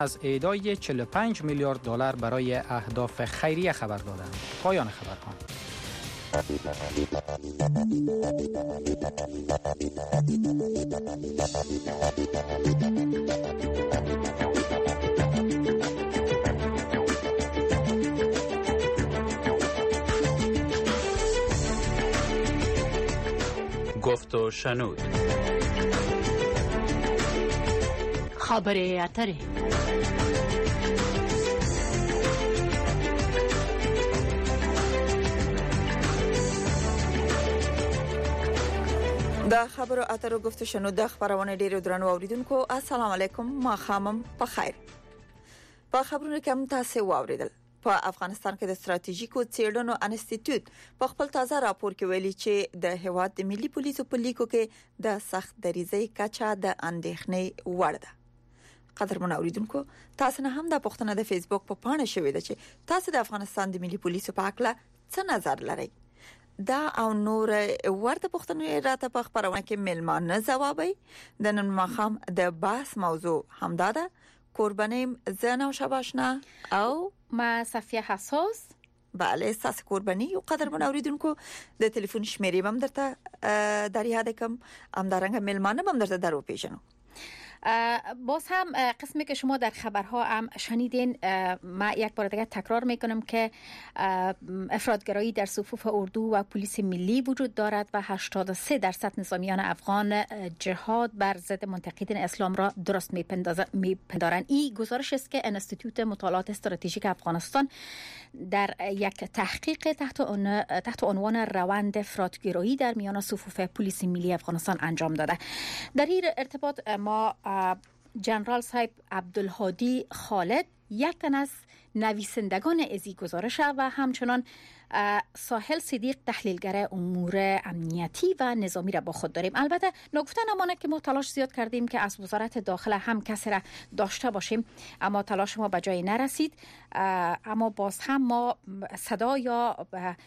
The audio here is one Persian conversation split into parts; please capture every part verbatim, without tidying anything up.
از ایدای چهل و پنج میلیارد دلار برای اهداف خیریه خبر دادند. پایان خبرها. گفت و شنود. خبر اتره. د خبرو اترو گفت شنو د خبرونه ډیرو درنو اوریدونکو السلام علیکم ما خامم په خیر. په خبرونو کې هم تاسو واوریدل په افغانستان کې د ستراتیژیکو څېړنو انسټیټیوټ په خپل تازه راپور کې ویلي چې د هیواد د ملي پولیسو په لیکو کې د سخت دریزۍ کچه د اندېښنې وړ ده. قدرمن اوریدونکو تاسو نه هم د پښتنه د فیسبوک په پاڼه شوې ده چې تاسو د افغانستان د ملي پولیسو په اړه څه نظر لرئ. دا او نور ورته پښتنې راته په خبرونه کې ملمانه ځوابي. د نن مخام د بحث موضوع همدا ده. قربانیم زنا و شباشنا او ما صفیه حساس. بله ساس قربانی یو قدر من اوریدونکو د تلیفون شمیرې بم درته در یاد کم ام درنګ ملمانه بم درته درو پیژنو. باز هم قسمی که شما در خبرها هم شنیدین، ما یک بار دیگه تکرار میکنم که افراطگرایی در صفوف اردو و پلیس ملی وجود دارد و هشتاد و سه درصد نظامیان افغان جهاد بر ضد منتقدین اسلام را درست میپندارند. این گزارش است که انستیتوت مطالعات استراتژیک افغانستان در یک تحقیق تحت عنوان تحت عنوان روند افراطگرایی در میان صفوف پلیس ملی افغانستان انجام داده. در این ارتباط ما جنرال صاحب عبدالهادی خالد یک تن از نویسندگان ازی گزارش و همچنان ساحل صدیق تحلیلگر امور امنیتی و نظامی را با خود داریم. البته نگفته نمانه که ما تلاش زیاد کردیم که از وزارت داخله هم کسی را داشته باشیم، اما تلاش ما به جای نرسید. اما باز هم ما صدا یا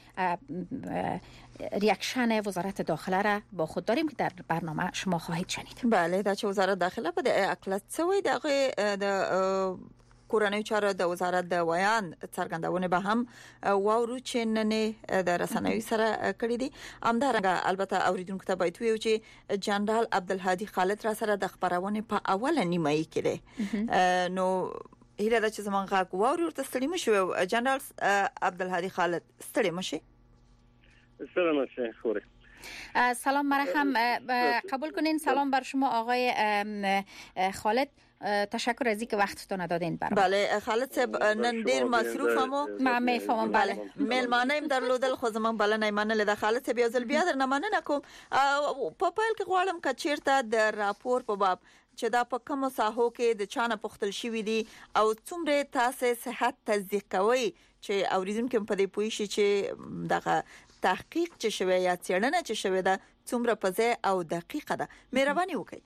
ریاکشن وزارت داخله را با خود داریم که در برنامه شما خواهید شنید. بله، در چه وزارت داخله په د اقلت سوی دغه د کورنۍ چارو د وزارت د ویان څرګندونه به هم واورو چې نن د رسنوي سره کړی دي. همدارنګه البته اوریدونکو ته باید ویو چې جنرال عبدالهادي خالد را سره د خبرونه په اوله نیمه کې لري. نو هیله ده چې زمونږ غږ واورو ورته ستړي مشو. جنرال عبدالهادي خالد ستړي مشي. سلام علیکم خوره. سلام مرحم. قبول کنین سلام بر شما آقای خالد. تشکر از اینکه وقتتون دادین برام. بله خالد صاحب نن ډیر مصروفمو. ما میفهمم. بله ملمانه ایم درلودل خو زمون بلنه منل د خالد صاحب یو ځل بیا در نه مننه کوم. په پیل کې غواړم چې چیرته د راپور په باب چې دا په کومو ساحو کې د چانه پختل شوې دي او څومره تاسو صحت تصدیق کوي چې اوریدونکو په دې پوي شي چې دغه تحقیق چې شوی یا څېړنه چې شوی ده څومره په ځای او دقیقه ده. مهرباني وکړئ.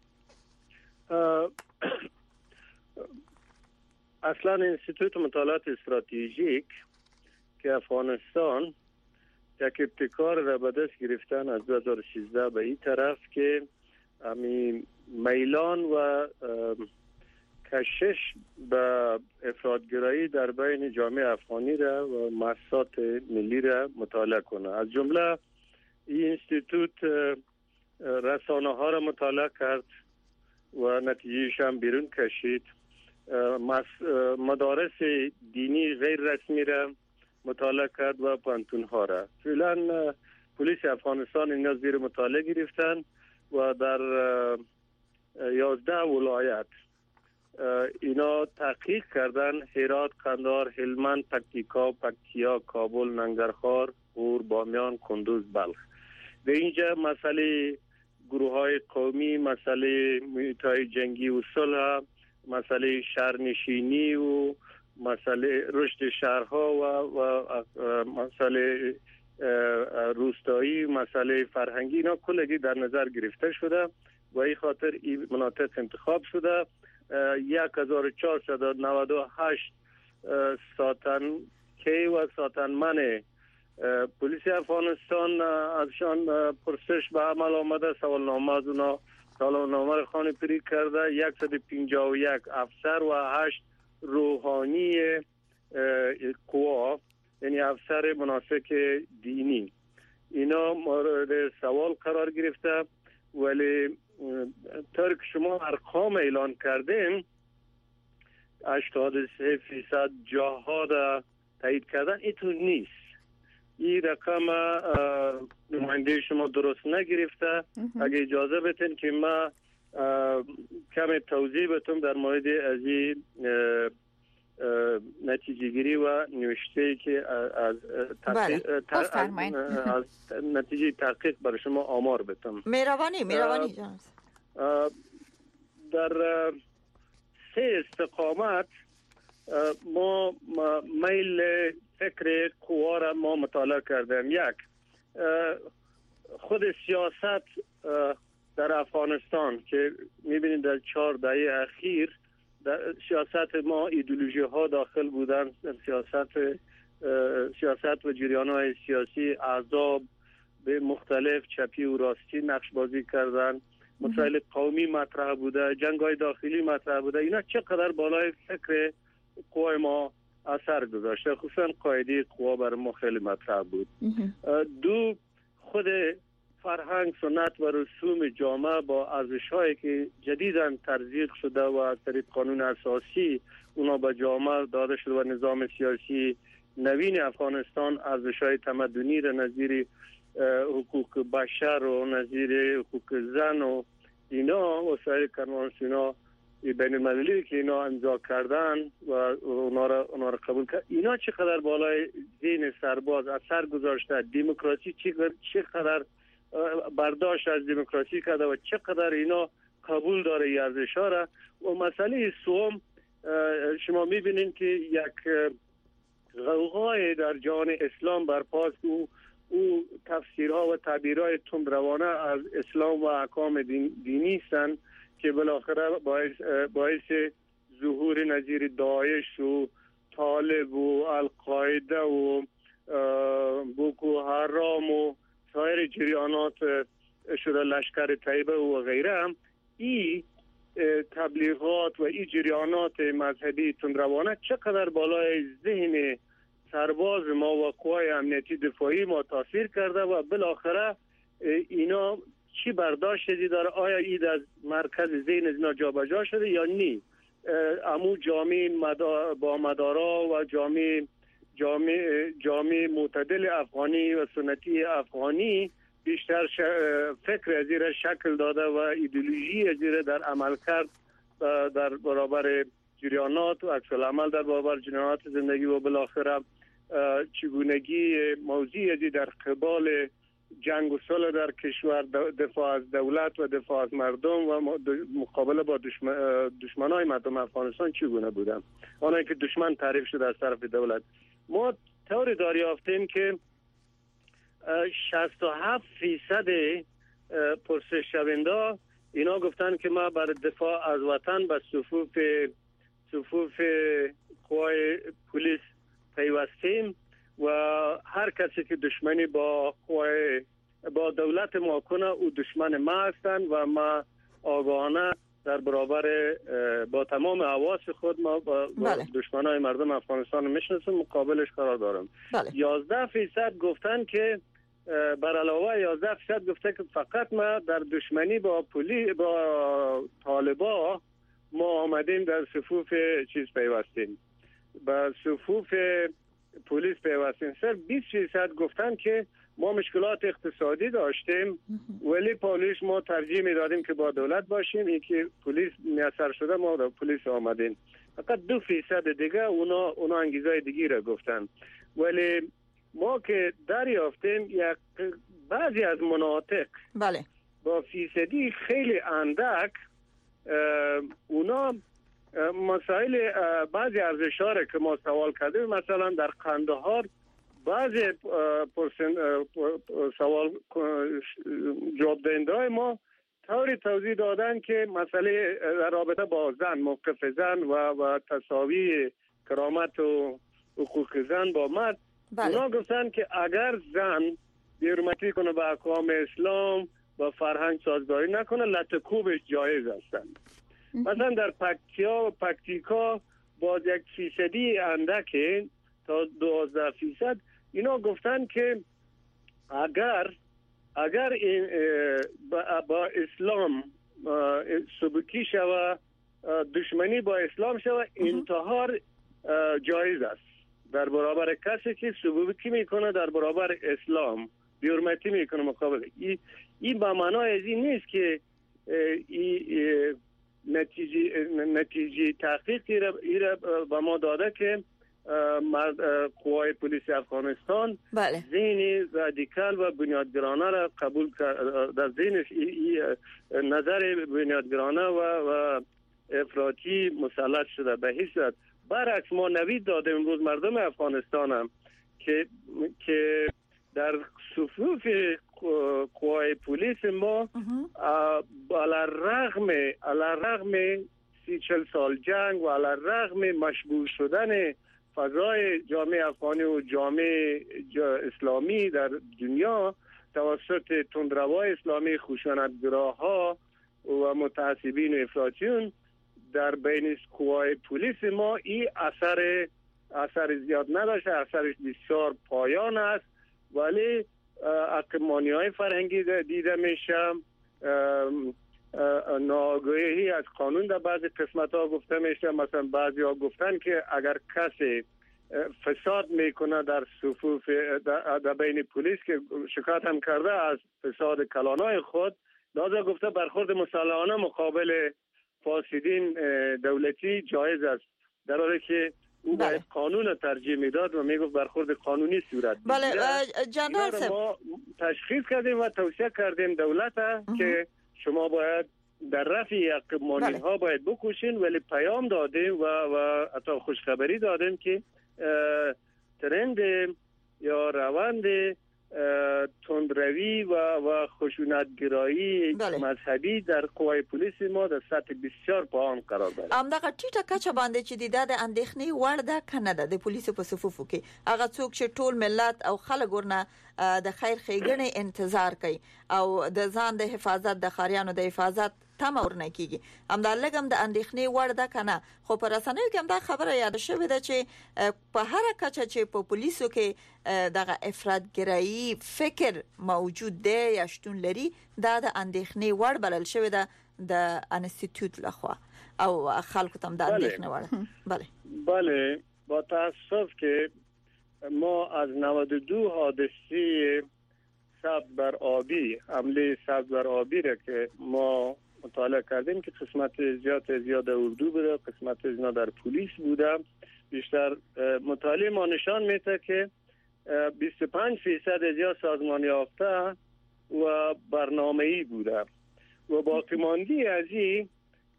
اصلا انستیتوت مطالعات استراتژیک که افغانستان یک ابتکار را به دست گرفتن از دو هزار و سیزده به این طرف که همین میلان و کشش به افراطگرایی در بین جامعه افغانی را و مؤسسات ملی را مطالعه کنه. از جمله این انستیتوت رسانه ها را مطالعه کرد و نتیجهش هم بیرون کشید. مدارس دینی غیر رسمی را مطالعه کرد و پانتون ها را. فعلا پلیس افغانستان اینا زیر مطالعه گرفتن و در یازده ولایت اینا تحقیق کردن: هرات، قندهار، هلمند، پکتیکا، پکتیا، کابل، ننگرهار، غور، بامیان، کندوز، بلخ. به اینجا مسئله گروه های قومی، مسئله محیط‌های جنگی و صلح، مسئله شهرنشینی و مسئله رشد شهرها و, و مسئله روستایی، مسئله فرهنگی، اینا کلگی در نظر گرفته شده و این خاطر این مناطق انتخاب شده. یک هزار و چهارصد و نود و هشت ساتن کی و ساتنمن پلیس افغانستان ازشان پرسش به عمل آمده، سوالنامه از اونا سالنامه خانه پری کرده. صد و پنجاه و یک افسر و هشت روحانی قوا، یعنی افسر مناسک دینی، اینا مورد سوال قرار گرفته. ولی طور که شما ارقام اعلان کردین، هشتاد و سه فیصد جاها را تایید کردن، اینطور نیست. این رقم نماینده شما درست نگرفته. اگه اجازه بدین که ما کم توضیح بدم در مورد از این نتیجه گیری و نوشته که از تحقیق از نتیجه تحقیق برای شما آمار بدم. مهربانی مهربانی جان. در سه استقامت ما میل فکر قوا را ما مطالعه کردیم. یک، خود سیاست در افغانستان که میبینید در چهار دهه اخیر در سیاست ما ایدئولوژی ها داخل بودن. در سیاست سیاست و جریان های سیاسی احزاب به مختلف چپی و راستی نقش بازی کردن. مسائل قومی مطرح بوده، جنگ های داخلی مطرح بوده. اینا چقدر بالای فکر قوای ما اثر گذاشته. خصوصا قاعده قوا برای ما خیلی مطرح بود. دو، خود فرهنگ، سنت و رسوم جامعه با ارزش‌هایی که جدیداً ترسیخ شده و از طریق قانون اساسی اونا به جامعه داده شده و نظام سیاسی نوین افغانستان ارزش‌های تمدنی را نظیر حقوق بشر و نظیر حقوق زن و اینا وسایل کنوانسیونا بین المللی که اینا امضا کردن و اونا را, اونا را قبول کرد، اینا چقدر بالای ذهن سرباز اثر گذاشته. دموکراسی چقدر برداشت از دموکراسی کرده و چقدر اینا قبول داره این ارزش‌ها را. و مسئله سوم، شما می‌بینید که یک غوغای در جهان اسلام برپاست. او او تفسیرها و تعبیرهای تندروانه از اسلام و احکام دین دینی هستند که بالاخره باعث باعث ظهور نظیر داعش و طالب و القاعده و بوکو حرام و سایر جریانات شده لشکر طیبه و غیره هم این تبلیغات و این جریانات مذهبی تندروانه چقدر بالای ذهن سرباز ما و قوای امنیتی دفاعی ما تاثیر کرده و بالاخره اینا چی برداشتی داره؟ آیا این از مرکز ذهن اینا جابجا شده یا نی؟ امو جامعه مدار با مدارا و جامعه جامعه جامعه معتدل افغانی و سنتی افغانی بیشتر فکر از این شکل داده و ایدئولوژی از این در عمل کرد در برابر جریانات و عکس العمل در برابر جریانات زندگی و بالاخره چگونگی موضوعی از در قبال جنگ و صلح در کشور، دفاع از دولت و دفاع از مردم و مقابله با دشمن دشمنای مردم افغانستان چگونه بودن، آنها که دشمن تعریف شده از طرف دولت. ما طوری دریافتیم که شصت و هفت فیصد پرسش شونده اینا گفتن که ما برای دفاع از وطن به صفوف صفوف قوای پلیس پیوستیم و هر کسی که دشمنی با قوای با دولت ما کنه او دشمن ما هستند و ما آگاهانه در برابر با تمام حواس خود ما با, با دشمنای مردم افغانستان میشناسیم، مقابلش قرار دارم. بله. یازده فیصد گفتن که بر علاوه یازده فیصد گفته که فقط ما در دشمنی با پلی با طالبا ما آمدیم در صفوف چیز پیوستیم، با صفوف پلیس پیوستیم. سر بیست فیصد گفتن که ما مشکلات اقتصادی داشتیم ولی پلیس ما ترجیح میدادیم که با دولت باشیم، این که پلیس میسر شده ما در پلیس آمدیم. فقط دو فیصد دیگه اونا اونا انگیزهای دیگی را گفتن. ولی ما که دریافتیم یک بعضی از مناطق بله با فیصدی خیلی اندک اونا مسائل بعضی ارزش‌ها را که ما سوال کردیم، مثلا در قندهار بعضی پرسن سوال جواب دهنده‌های ما طوری توضیح دادن که مسئله در رابطه با زن، موقف زن و و تساوی کرامت و حقوق زن با مرد، بله. اونا گفتن که اگر زن بی‌حرمتی کنه به احکام اسلام، با فرهنگ سازگاری نکنه لطکوبش جایز هستند. مثلا در پکتیا و پکتیکا با یک فیصدی اندک تا دوازده فیصد اینا گفتن که اگر اگر این با, با اسلام سبکی شوه، دشمنی با اسلام شوه، انتحار جایز است در برابر کسی که سبکی میکنه در برابر اسلام، بی‌حرمتی میکنه مقابل این. این به معنای از این نیست که این نتیجه نتیجه تحقیقی را به ما داده که قوای پلیس افغانستان بله. ذهن رادیکال و بنیادگرانه را قبول کرد، در ذهنش نظر بنیادگرانه و, و افراطی مسلط شده. به هیچ صورت. برعکس ما نوید دادیم امروز مردم افغانستان هم که که در صفوف قوای پلیس ما علی رغم علی رغم سی چل سال جنگ و علی رغم مشبوه شدن فضای جامعه افغانی و جامعه اسلامی در دنیا توسط تندروای اسلامی، خشونتگراها و متعصبین و افراطیون، در بین قوای پلیس ما این اثر اثر زیاد نداشته. اثرش بسیار پایان است، ولی اقمانی های فرهنگی دیده میشه، ناآگاهی از قانون در بعضی قسمت ها گفته میشه. مثلا بعضی ها گفتن که اگر کسی فساد میکنه در صفوف در بین پلیس که شکایت هم کرده از فساد کلانای خود، لازم گفته برخورد مسلحانه مقابل فاسدین دولتی جایز است، در حالی که او بله. باید قانون ترجیح میداد و میگفت برخورد قانونی صورت بگیره. بله جنرال صاحب، ما تشخیص کردیم و توصیه کردیم دولت که شما باید در رفع اقمانی ها باید بکوشین، ولی پیام دادیم و و حتی خوشخبری دادیم که ترند یا روند تندروی و و خشونتگرایی بله. مذهبی در قوای پلیس ما در سطح بسیار پایین قرار داره. همدغه ټیټه کچه باندې چې د د اندېښنې وړ ده کنه ده د پولیسو په صفوفو کې هغه څوک چې ټول ملت او خلک ورنه د خیر ښېګڼې انتظار کوي او د ځان د حفاظت د خاریانو د حفاظت تمه ورنه کیږي، همدا لګم د اندېښنې وړ ده کنه. خو پر رسنیو کې هم دا خبره یاد شوې ده چې په هر کچه چې په پولیسو کې دغه افراطګرایي فکر موجود دی یا شتون لري، دا د اندېښنې وړ بلل شوې ده د انستیتوت لخوا او خلکو تم د اندېښنې وړ. بله بله با تاسف که ما از نود و دو حادثه سبز بر آبی، حمله سبز بر آبی را که ما مطالعه کردیم که قسمت زیاد زیاد اردو بوده، قسمت اینا در پلیس بوده، بیشتر مطالعه ما نشان میده که بیست و پنج فیصد از یا سازمان یافته و برنامه‌ای بوده و باقی ماندی از این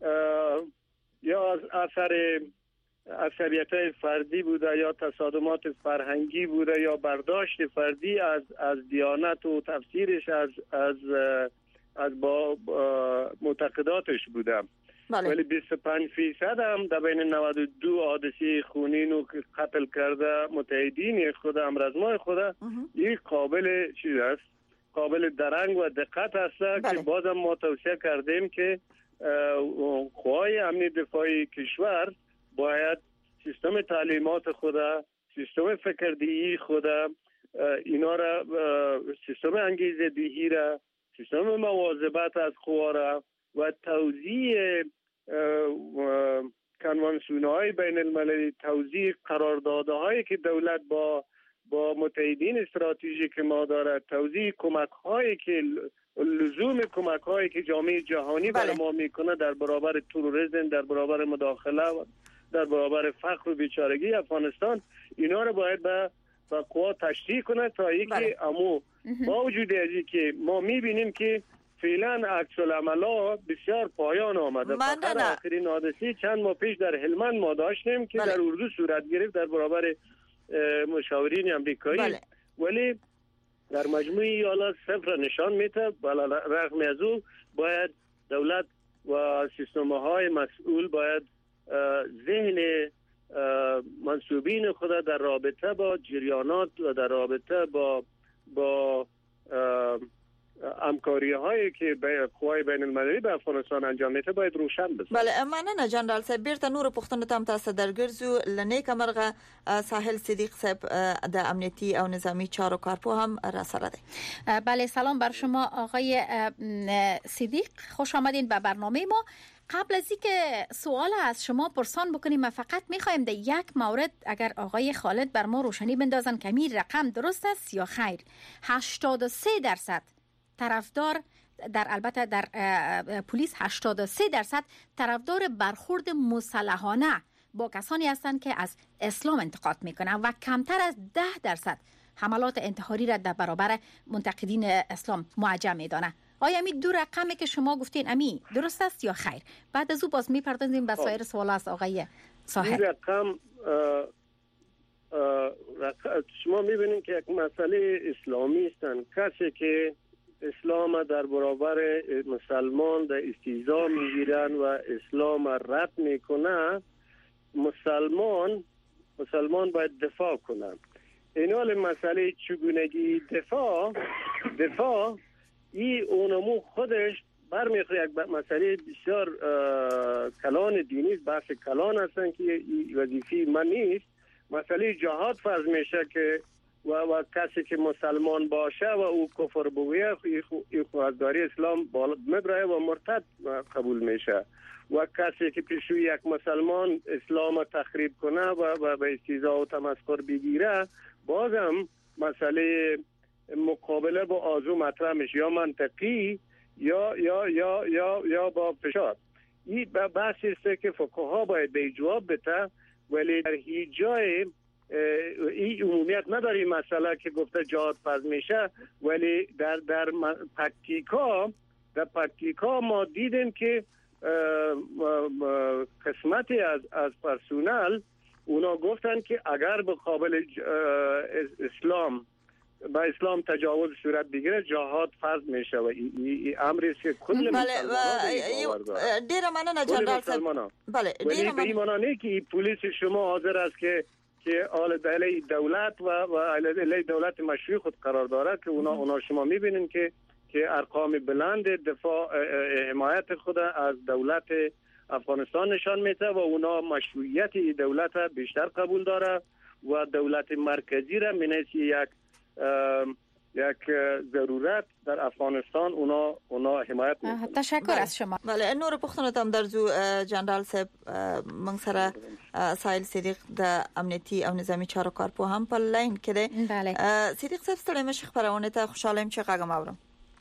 یا از اثر عصبیت‌های فردی بوده یا تصادمات فرهنگی بوده یا برداشت فردی از از دیانت و تفسیرش از از از با معتقداتش بوده. بله. ولی بیست و پنج فیصد هم در بین نود و دو حادثه خونین و قتل کرده متحدین خود امرزمای خود این قابل چیز است، قابل درنگ و دقت است. بله. که بازم ما توصیه کردیم که قوای امنی دفاعی کشور باید سیستم تعلیمات خود، سیستم فکردهی خود، اینا را، سیستم انگیزه دهی را، سیستم مواظبت از قوا را و توزیع کنوانسیون‌های بین المللی، توزیع قراردادهایی که دولت با با متحدین استراتژیک ما داره، توزیع کمک‌هایی که لزوم کمک‌هایی که جامعه جهانی برای ما میکنه در برابر تروریسم، در برابر مداخله، در برابر فقر و بیچارگی افغانستان، اینا رو باید به با قوا تشریح کنه تا اینکه امو با وجود از اینکه ما میبینیم که فعلا عکس العملا بسیار پایان آمده. فقط آخرین حادثه چند ماه پیش در هلمند ما داشتیم که بله. در اردو صورت گرفت در برابر مشاورین امریکایی. بله. ولی در مجموع ایالات صفر نشان میده. بلا رغم از او باید دولت و سیستم‌های مسئول باید ذهن منصوبین خود در رابطه با جریانات و در رابطه با با همکاری هایی که به قوای بین المللی به افغانستان انجام میده باید روشن بشه. بله مننه جنرال صاحب. بیرته نور پښتنو تم تاسو درګرځو لنیک مرغه ساحل صدیق صاحب د امنیتی او نظامی چارو کارپو هم را سره دی. بله سلام بر شما آقای صدیق، خوش آمدین به برنامه ما. قبل از اینکه سوال از شما پرسان بکنیم ما فقط میخوایم در یک مورد اگر آقای خالد بر ما روشنی بندازن که این رقم درست است یا خیر. هشتاد و سه درصد طرفدار در البته در پلیس هشتاد و سه درصد طرفدار برخورد مسلحانه با کسانی هستند که از اسلام انتقاد میکنند و کمتر از ده درصد حملات انتحاری را در برابر منتقدین اسلام موجه میدانند. آیا امی دو رقمی که شما گفتین امی درست است یا خیر؟ بعد از او باز میپردازیم به سایر سوال از آقای صاحب. این رقم اه اه رقم شما میبینید که یک مسئله اسلامی هستند. کسی که اسلام در برابر مسلمان در استیضا میگیرن و اسلام رد میکنه، مسلمان مسلمان باید دفاع کنن. این حال مسئله چگونگی دفاع دفاع ای اونمو خودش برمیخوره یک مسئله بسیار کلان دینی است. بحث کلان هستن که ای وظیفه من نیست. مسئله جهاد فرض میشه که و, و کسی که مسلمان باشه و او کفر بگویه ای خواهداری اسلام بالا میبره و مرتد قبول میشه. و کسی که پیشوی یک مسلمان اسلام تخریب کنه و, و به استیضا و تمسخر بگیره، بازم مسئله مقابله با آزو مطرح میشه، یا منطقی یا یا یا یا یا با فشار. این بحثی است که فقها باید به جواب بده، ولی در هیچ جای این عمومیت نداره مسئله که گفته جهاد فرض میشه. ولی در در پکتیکا در پکتیکا ما دیدیم که قسمتی از از پرسونل اونا گفتن که اگر به قابل اسلام با اسلام تجاوز صورت بگیره جهاد فرض میشه و این امری است که کل بله ډیر مننه جنرال صاحب. بله ډیر مننه. معنا نه که پلیس شما حاضر است که که آل علیه دولت و و علیه دولت مشروع خود قرار داره که اونا اونا شما میبینین که که ارقام بلند دفاع حمایت خود از دولت افغانستان نشان میده و اونا مشروعیت دولت بیشتر قبول داره و دولت مرکزی را منیسی یک یک ضرورت در افغانستان اونا اونا حمایت میکنه. تشکر از شما. بله نور پښتنو تم درځو جنرال صاحب موږ سره سایل صدیق د امنیتی او نظامی چارو کارپو هم په لاین کې دی. بله صدیق صاحب ستړي مشه خبرونه ته خوشاله یم چې غږم اورم.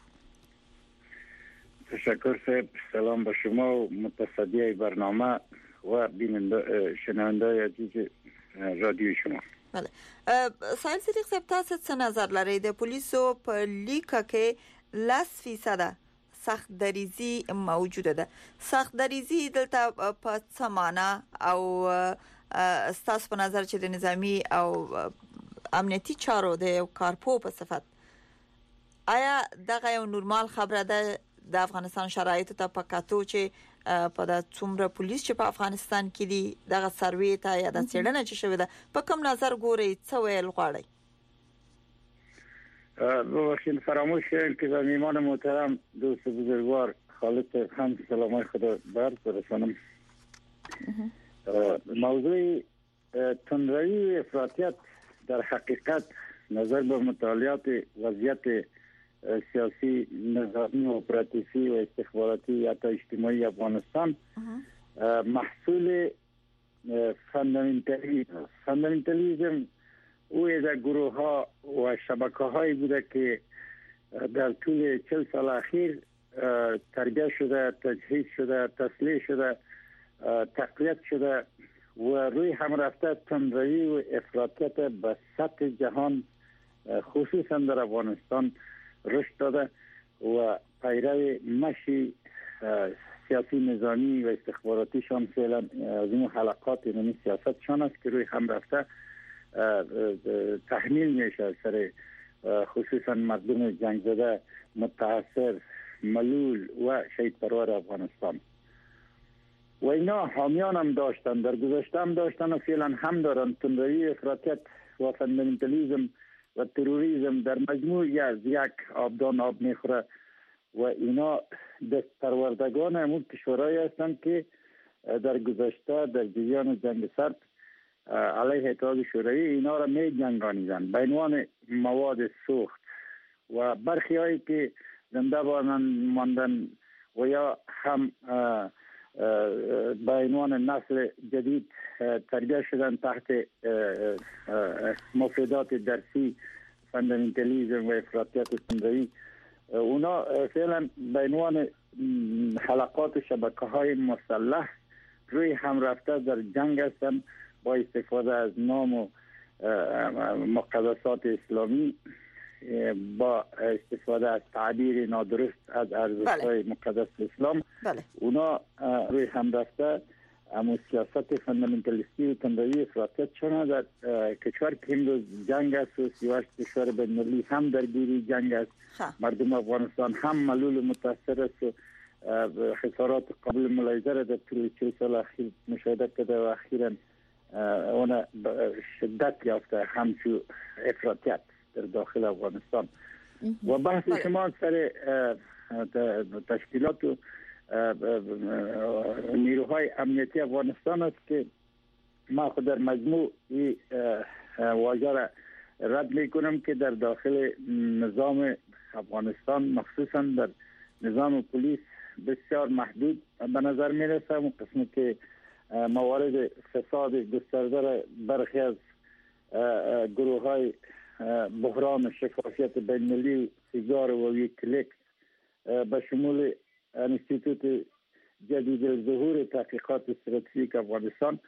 تشکر صاحب. سلام به شما و متصدی برنامه و بیننده شنونده عزیز رادیو شما. بله سایل صدیق صاحب تاسو څه نظر لرئ د پولیسو په لیکه کې لاس فیصده سخت دریزي موجوده ده؟ سخت دریزي دلته په څه معنا او تاسو په نظر چې د نظامی او امنیتي چارو د کارپو په صفت آیا دغه یو نورمال خبره ده د افغانستان شرایطو ته په کاتو چې په د څومره پولیس چې په افغانستان کې دي دغه سروې ته یا د څېړنه چې شوې ده په کوم نظر ګورئ څه ویل غواړئ؟ ببخشید فراموش کردم که به میهمان محترم دوست بزرگوار خالد هم سلامای خدا برد برسانم. موضوع تندروی و افراطیت در حقیقت نظر به مطالعات وضعیت سیاسی نظامی و اپراتیفی و استخباراتی یا تا اجتماعی افغانستان محصول فاندامنتالیزم فاندامنتالیزم او از گروه ها و شبکه هایی بوده که در طول چل سال اخیر تربیت شده، تجهیز شده، تسلیح شده، تقویت شده و روی هم رفته تندروی و افراطیت به سطح جهان خصوصا در افغانستان رشد داده و پیرو مشی سیاسی نظامی و استخباراتیشان فعلا از این حلقات این سیاستشان است که روی هم رفته تحمیل میشه سر خصوصا مردم جنگ زده، متاثر، ملول و شهید پرور افغانستان. و اینا حامیان هم داشتن، در گذشته هم داشتن و فعلا هم دارن. تندروی افراطیت و فاندامنتالیزم و تروریسم در مجموع از یک آبدان آب میخوره و اینا دست پروردگان همون کشورهایی هستند که در گذشته در جریان جنگ سرد علیه اتحاد شوروی اینا را می جنگانیدن به عنوان مواد سوخت و برخی هایی که زنده ماندن و یا هم به عنوان نسل جدید تربیت شدن تحت مفردات درسی فاندامنتالیسم و افراطیت تندروی، اونا فعلا به عنوان حلقات و شبکه های مسلح روی هم رفته در جنگ هستند با استفاده از نام و مقدسات اسلامی، با استفاده از تعبیر نادرست از ارزش‌های مقدس اسلام. بله. اونا روی هم رفته اما سیاست فاندامنتالیستی و تندروی افراطیت شدن در کشور که امروز جنگ است و سی و هشت کشور بین‌المللی هم درگیری جنگ است. مردم افغانستان هم ملول و متاثر است و خسارات قابل ملاحظه را در طول چهل سال اخیر مشاهده کرده و اخیراً اون شدت یافته همچو افراطیت در داخل افغانستان. و بحث شما سر تشکیلات و نیروهای امنیتی افغانستان است که ما خود در مجموع این واژه را رد میکنم که در داخل نظام افغانستان مخصوصا در نظام پلیس بسیار محدود به نظر میرسه. اون قسمی که موارد فساد گسترده را برخی از گروه های بحران و شفافیت بین‌المللی سیگار و ویکیلیکس به شمول انستیتوت جدید الظهور تحقیقات استراتژیک افغانستان،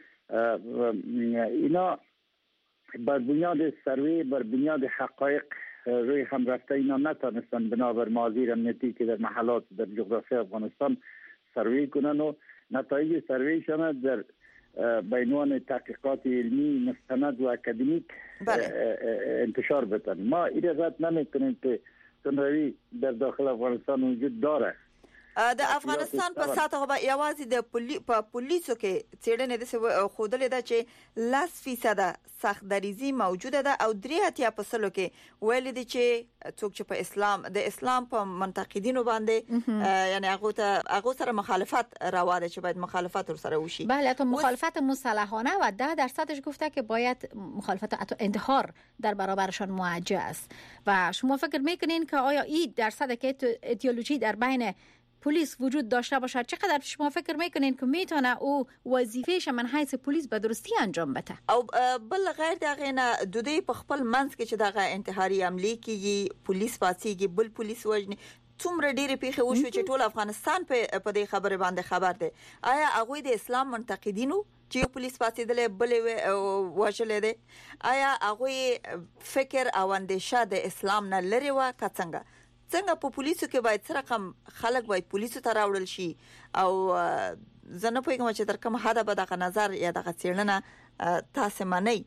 اینا بر بنیاد سروی بر بنیاد حقایق روی هم رفته اینا نتانستن بنابر مازیر امنیتی که در محلات در جغرافی افغانستان سروی کنن و نتایج سرویشان در بینوان تحقیقات علمی مستند و اکادمیک انتشار بدن. ما این رد نمیکنیم که تندروی در داخل افغانستان وجود داره. د افغانستان په سطح به یوازې د پولی په پولیسو کې څېړنې د خودلې ده چې لاس فیصد سخت دریزي موجوده ده او درې اتیا په سلو کې ویل دي چې څوک چې په اسلام د اسلام په منتقدینو باندې یعنی هغه ته هغه سره مخالفت روا ده چې باید مخالفت ور سره وشي. بله، تو مخالفت مسلحانه و ده درصدش گفته که باید مخالفت انتحار در برابرشان موجه است. و شما فکر میکنین که آیا این درصد که ایدئولوژی در بین پلیس وجود داشته باشد چقدر شما فکر میکنین که میتونه او وظیفه‌ش من حیث پلیس به درستی انجام بده؟ او بل غیر دغه نه د دې په خپل منځ کې چې دغه انتحاري عملی کیږي پولیس پاتېږي بل پولیس وژني څومره ډېرې پیښې وشو چې ټول افغانستان په په دې خبره باندې خبر دی. آیا هغه د اسلام منتقدینو چې پولیس پاتېدل بل وژلې دي آیا هغه فکر او اندیشه د اسلام نه لري و کڅنګ څنګه په پولیسو کې باید سره کم خلک باید پولیسو ته راوړل شي او زنه په کوم چې تر کوم حدا به دغه نظر یا دغه څېړنه تاسو مانی؟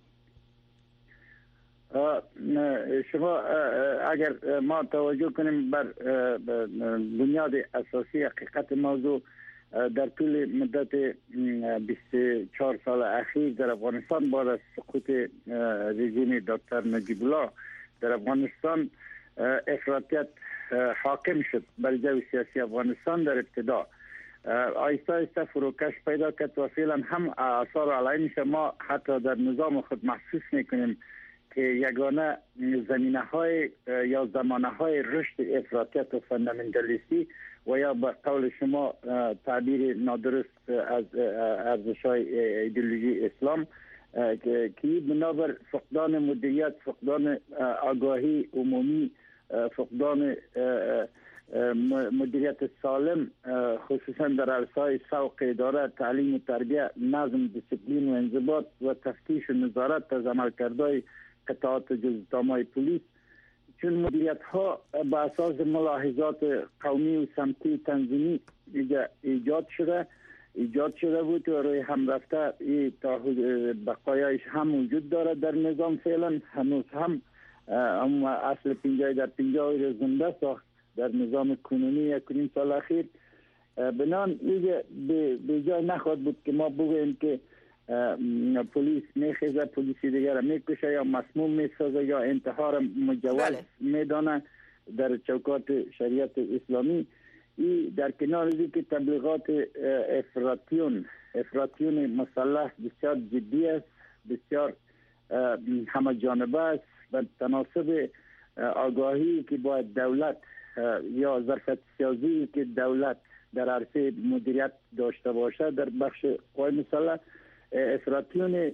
شما اگر ما توجه کنیم بر بنیاد اساسی حقیقت موضوع در طول مدت بیست و چهار سال اخیر در افغانستان بعد از سقوط رژیم دکتر نجیب الله در افغانستان افراطیت حاکم شد بر جو سیاسی افغانستان. در ابتدا آیسته آیسته فروکش پیدا کرد و فعلا هم آثار علیه میشه. ما حتی در نظام خود محسوس میکنیم که یگانه زمینه های یا زمانه های رشد افراطیت و فاندامنتالیستی و یا به قول شما تعبیر نادرست از ارزش های ایدئولوژی اسلام که بنابر فقدان مدیریت، فقدان آگاهی عمومی، فقدان مدیریت سالم خصوصا در عرصه‌های سوق اداره، تعلیم و تربیت، نظم، دیسیپلین و انضباط و تفتیش و نظارت از عملکردهای قطعات جزئی‌های پلیس، چون مدیریت ها به اساس ملاحظات قومی و سمتی تنظیمی ایجاد شده ایجاد شده بود و روی هم رفته تا بقایایش هم وجود داره در نظام. فعلا هنوز هم اما اصل پنجاه در پنجاه رو زنده ساخت در نظام کنونی یک نیم سال اخیر. بنان ایجا به جای نخواد بود که ما بگوییم که پلیس میخیزه، پلیس دیگر را میکشه یا مسموم میسازه یا انتحار مجوز میدانه در چوکات شریعت اسلامی. این در کنار از که تبلیغات افراطیون افراطیون مسلح بسیار جدی است، بسیار همه جانبه است و تناسب آگاهی که باید دولت یا ظرفیت سیاسی که دولت در عرصه مدیریت داشته باشه در بخش قوای مسلح، افراطیون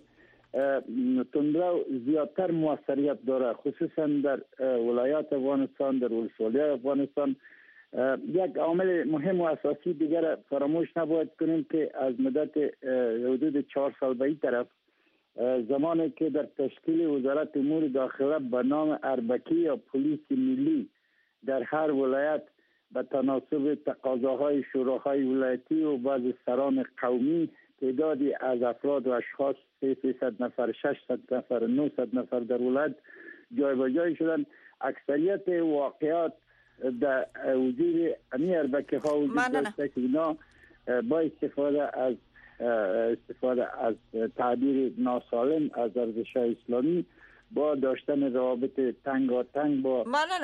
تندرو زیادتر موثریت داره، خصوصا در ولایات افغانستان، در ولسوالی افغانستان. یک عامل مهم و اساسی دیگر فراموش نباید کنیم که از مدت حدود چهار سال به این طرف، زمانی که در تشکیل وزارت امور داخله به نام اربکی یا پلیس ملی در هر ولایت به تناسب تقاضاهای شوراهای ولایتی و بعض سران قومی تعدادی از افراد و اشخاص سیصد نفر، ششصد نفر، نهصد نفر در ولایت جای به جای شدن. اکثریت واقعات در وجود امی اربکی ها وجود داشته که اینا با استفاده از استفاده از تعبیر ناسالم از ارزش اسلامی با داشتن روابط تنگاتنگ با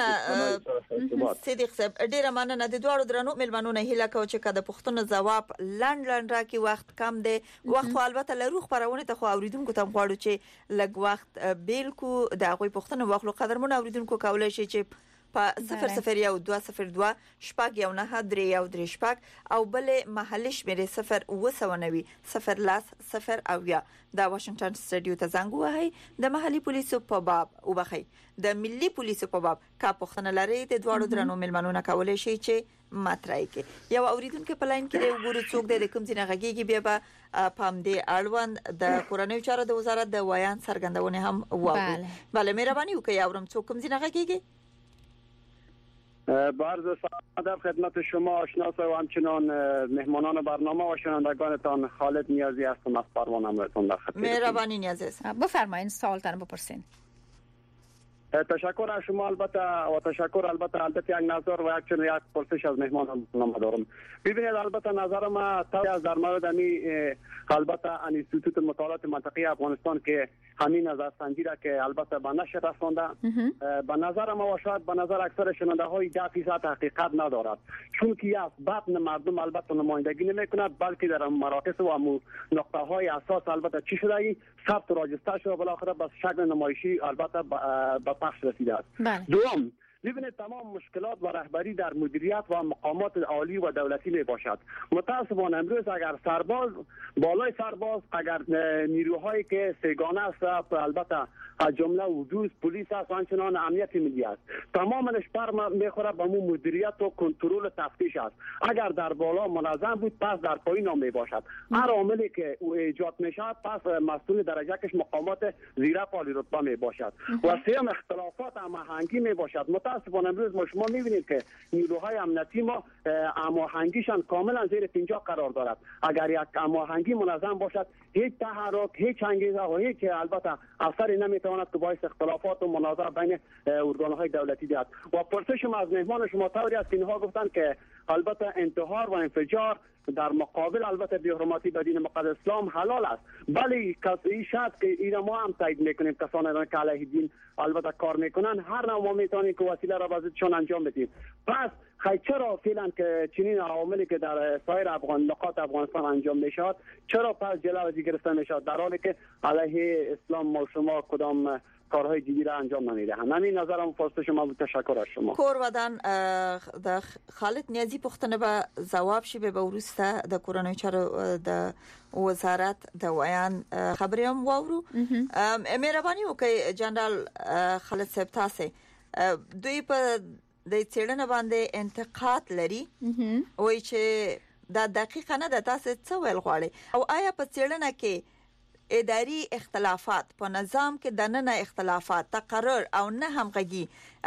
مننه صدیق صاحب، ډیره مننه. د دوړو درنو ملمنو نه هیله کوم چې کده پښتون جواب لند لند راکې، وخت کم دی، وخت البته لروخ پرونه ته خو اوریدونکو ته غواړو چې لګ وخت بیل کو د غوي پښتون واخلو. قدرمن اوریدونکو کولای شي چې په صفر صفر یو دو صفر دو شپږ یو نه درې یو درې شپږ او بل محلي شمیرې صفر اوه سوه نوي صفر لاس صفر او یا د واشنگټن سټډیو ته زنګ وهي. د محلي پولیسو په باب او بخي د ملي پولیسو په باب کا پښتنه لري د دوړو درنو ملمنو نه کولای شي چې ماترای کې یو اوریدونکو په لاین کې وګورو څوک د کوم ځای غږیږي. بیا به پام دې اړوند د کورنیو چارو د وزارت د ویان سرګندونه هم واورو. بله مهرباني وکړئ اورم څوک کوم ځای غږیږي. با عرض سلام خدمت شما آشناس و همچنان مهمانان برنامه و شنوندگانتان، خالد نیازی هستم از پروان امرتون در خدمت. مهربانی نیازی است. بفرمایید سوالتان بپرسین. تشکر از شما البته و تشکر البته البته یک نظر و یک چنین یک پرسش از مهمان برنامه دارم. ببینید البته نظر ما تا از در مورد امی البته انستیتوت مطالعات منطقی افغانستان که همین نظرسنجی را که البته به نشر رسانده، به نظر ما و شاید به نظر اکثر شنونده های ده فیصد حقیقت ندارد، چون که از بطن مردم البته نمایندگی نمی کند، بلکه در مراکز و نقطه های اساس البته چی شده ای ثبت و راجستر شده بالاخره به شکل نمایشی البته به پخش رسیده است. دوم، ببینید تمام مشکلات و رهبری در مدیریت و مقامات عالی و دولتی می باشد. متاسفانه امروز اگر سرباز بالای سرباز اگر نیروهایی که سگانه است البته از جمله وجود پلیس است و همچنان امنیت ملی است، تمامش بر میخوره به مو مدیریت و کنترل تفتیش است. اگر در بالا منظم بود پس در پایین هم می باشد. هر عاملی که او ایجاد می شود پس مسئول درجهش مقامات زیر عالی رتبه می باشد. و سوم اختلافات هماهنگی می باشد. متاسفانه امروز ما شما می‌بینید که نیروهای امنیتی ما هماهنگیشان کاملا زیر پنجاه قرار دارد. اگر یک هماهنگی منظم باشد هیچ تحرک، هیچ انگیزه و هیچ البته اثری نمیتواند که باعث اختلافات و منازعه بین ارگان‌های دولتی دهد. و پرسشم از مهمان شما طوری است که اینها گفتند که البته انتحار و انفجار در مقابل البته بی‌حرمتی به دین مقدس اسلام حلال است، ولی کسی شاید که این ما هم تایید میکنیم کسانی که علیه دین البته کار میکنن هر نوع ما میتونیم که وسیله را به ضدشان انجام بدیم. پس خیلی چرا فعلا که چنین عواملی که در سایر افغان نقاط افغانستان انجام میشود چرا پس جلوی گرفته میشود در حالی که علیه اسلام ما شما کدام کارهای جدی را انجام نمیدهند؟ همین نظرم پرسش شما بود. تشکر از شما. کور ودان د خالد نیازی پښتنه به جواب شي به ورسته د کورنۍ چارو د وزارت د ویان خبرې هم واورو. مهرباني وکړئ جنرال خالد صاحب، تاسو دوی په د څېړنې باندې انتقاد لري، وایي چې دا دقیق نه ده. تاسو څه ویل غواړئ؟ او آیا په څېړنه کې اداري اختلافات په نظام کې د نن اختلافات تقرر او نه همغږي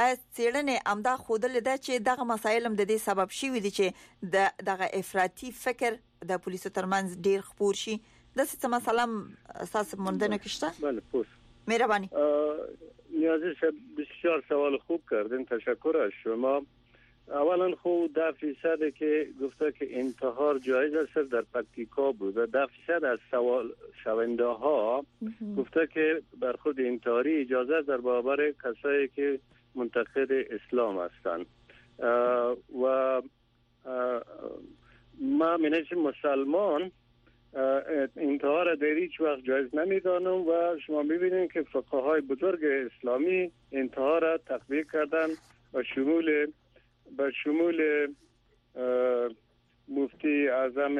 څېړنې امدا خودل ده چې دغه مسایل هم د دې سبب شي دي چې دغه افراطي فکر د پولیسو ترمنځ ډیر خپور شي؟ د څه مثلا اساس موندنه کشته؟ بله پوس مهربانی. نیازی صاحب بسیار سوال خوب کردین، تشکر از شما. اولا خو ده فیصد که گفته که انتحار جایز است در پکتیکا بود و ده فیصد از سوال شونده ها گفته که برخورد انتحاری اجازه در برابر کسایی که منتقد اسلام هستند و ما منش مسلمان انتحار در هیچ وقت جایز نمیدانم و شما ببینید که فقهای بزرگ اسلامی انتحار را تطبیق کردن و شمول به شمول مفتی اعظم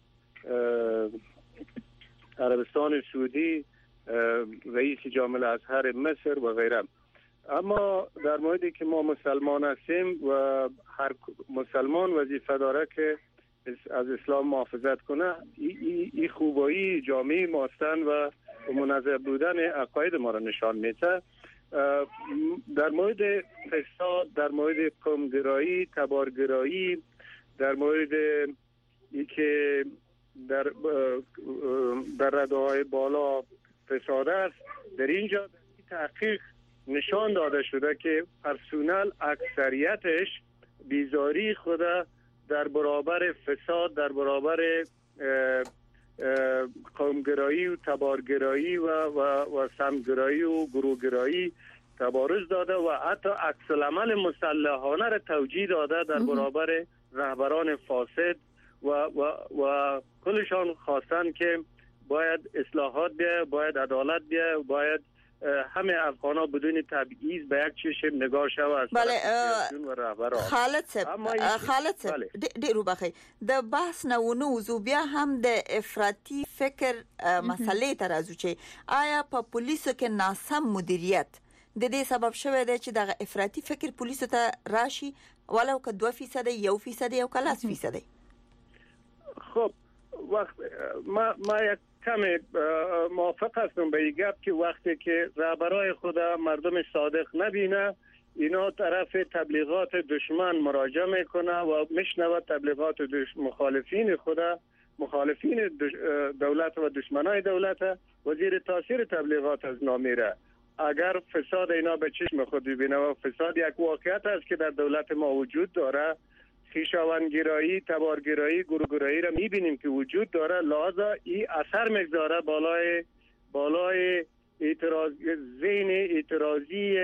عربستان سعودی، رئیس جامع الازهر مصر و غیره. اما در موردی که ما مسلمان هستیم و هر مسلمان وظیفه داره که از اسلام محافظت کنه، این ای خوبایی جامعه ماستن و منظم بودن عقاید ما را نشان میده. در مورد فساد، در مورد قومگرایی، تبارگرایی، در مورد ای که در در رده‌های بالا فساد است، در اینجا تحقیق نشان داده شده که پرسونل اکثریتش بیزاری خود در برابر فساد، در برابر قومگرایی و تبارگرایی و و و سمتگرایی و گروهگرایی تبارز داده و حتی عکس العمل مسلحانه را توجیه داده در برابر رهبران فاسد و و و کلشان خواستن که باید اصلاحات بیه، باید عدالت بیه، باید همه افغان‌ها بدون تبعیض به یک چشم نگاه شود. بله خالد صاحب خالد صاحب ډیرو بخیر د بحث نه ونوزو بیا هم د افراطي فکر مسلې ته راځو چې آیا په پولیسو کې ناسم مدیریت د دې سبب شوی دی چې د افراطي فکر پولیسو ته راشي ولو که دو فیصد یو فیصد یا کلاس فیصد؟ خب وقت ما ما یک کمی موافق هستم به این گپ که وقتی که رهبرای خود مردم صادق نبینه، اینا طرف تبلیغات دشمن مراجعه میکنه و میشنوه تبلیغات مخالفین خود، مخالفین دولت و دشمنای دولت و زیر تاثیر تبلیغات از نامیره. اگر فساد اینا به چشم خود ببینه و فساد یک واقعیت است که در دولت ما وجود داره، خویشاوندگرایی، تبارگرایی، گروهگرایی را میبینیم که وجود داره، لذا این اثر میگذاره بالای بالای اعتراض ذهن اعتراضی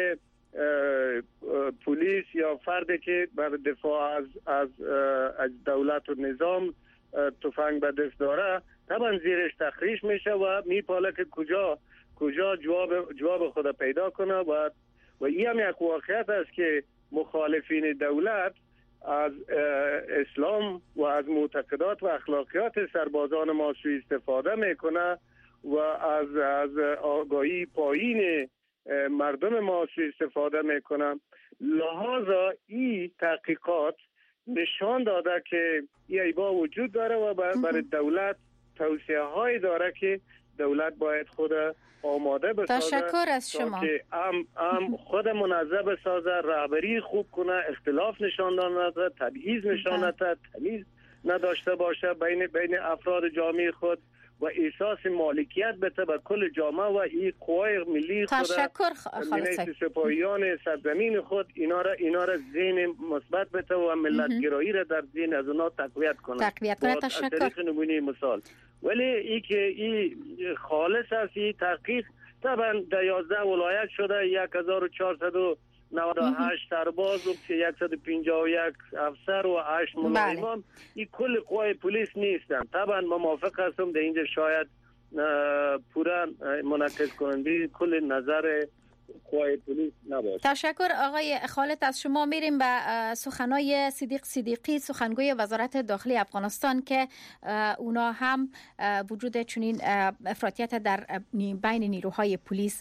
پلیس یا فردی که بر دفاع از از از دولت و نظام تفنگ به دست داره، طبعا زیرش تخریش میشه و میپاله که کجا کجا جواب جواب خود پیدا کنه و و این هم یک واقعیت است که مخالفین دولت از اسلام و از معتقدات و اخلاقیات سربازان ما سوء استفاده میکنه و از از آگاهی پایین مردم ما سوء استفاده میکنه. لحاظا این تحقیقات نشان داده که این عیبا وجود داره و برای دولت توصیه های داره که دولت باید خود آماده بسازه. تشکر از شما. که ام ام خود منظم بسازه، رهبری خوب کنه، اختلاف نشان نده، تبعیض نشان نده، تمیز نداشته باشه بین بین افراد جامعه خود و احساس مالکیت بده به کل جامعه و این قوای ملی خود. تشکر خالد سپاهیان سرزمین خود اینا را اینا را ذهن مثبت بده و ملت‌گرایی را در ذهن از اونها تقویت کنه. تقویت کنه. تشکر. نمونه مثال ولی ای که این خالص است، این تحقیق طبعا در یازده ولایت شده، یک هزار و چهارصد و نود و هشت سرباز و صد و پنجاه و یک افسر و هشت ملازمان، این کل قوای پلیس نیستن. طبعا ما موافق هستم در اینجا شاید پورا منعکس کننده کل نظر قوای پلیس نباشه. تشکر آقای خالد از شما. میریم به سخنای صدیق صدیقی، سخنگوی وزارت داخلی افغانستان، که اونا هم وجود چنین افراطیت در بین نیروهای پلیس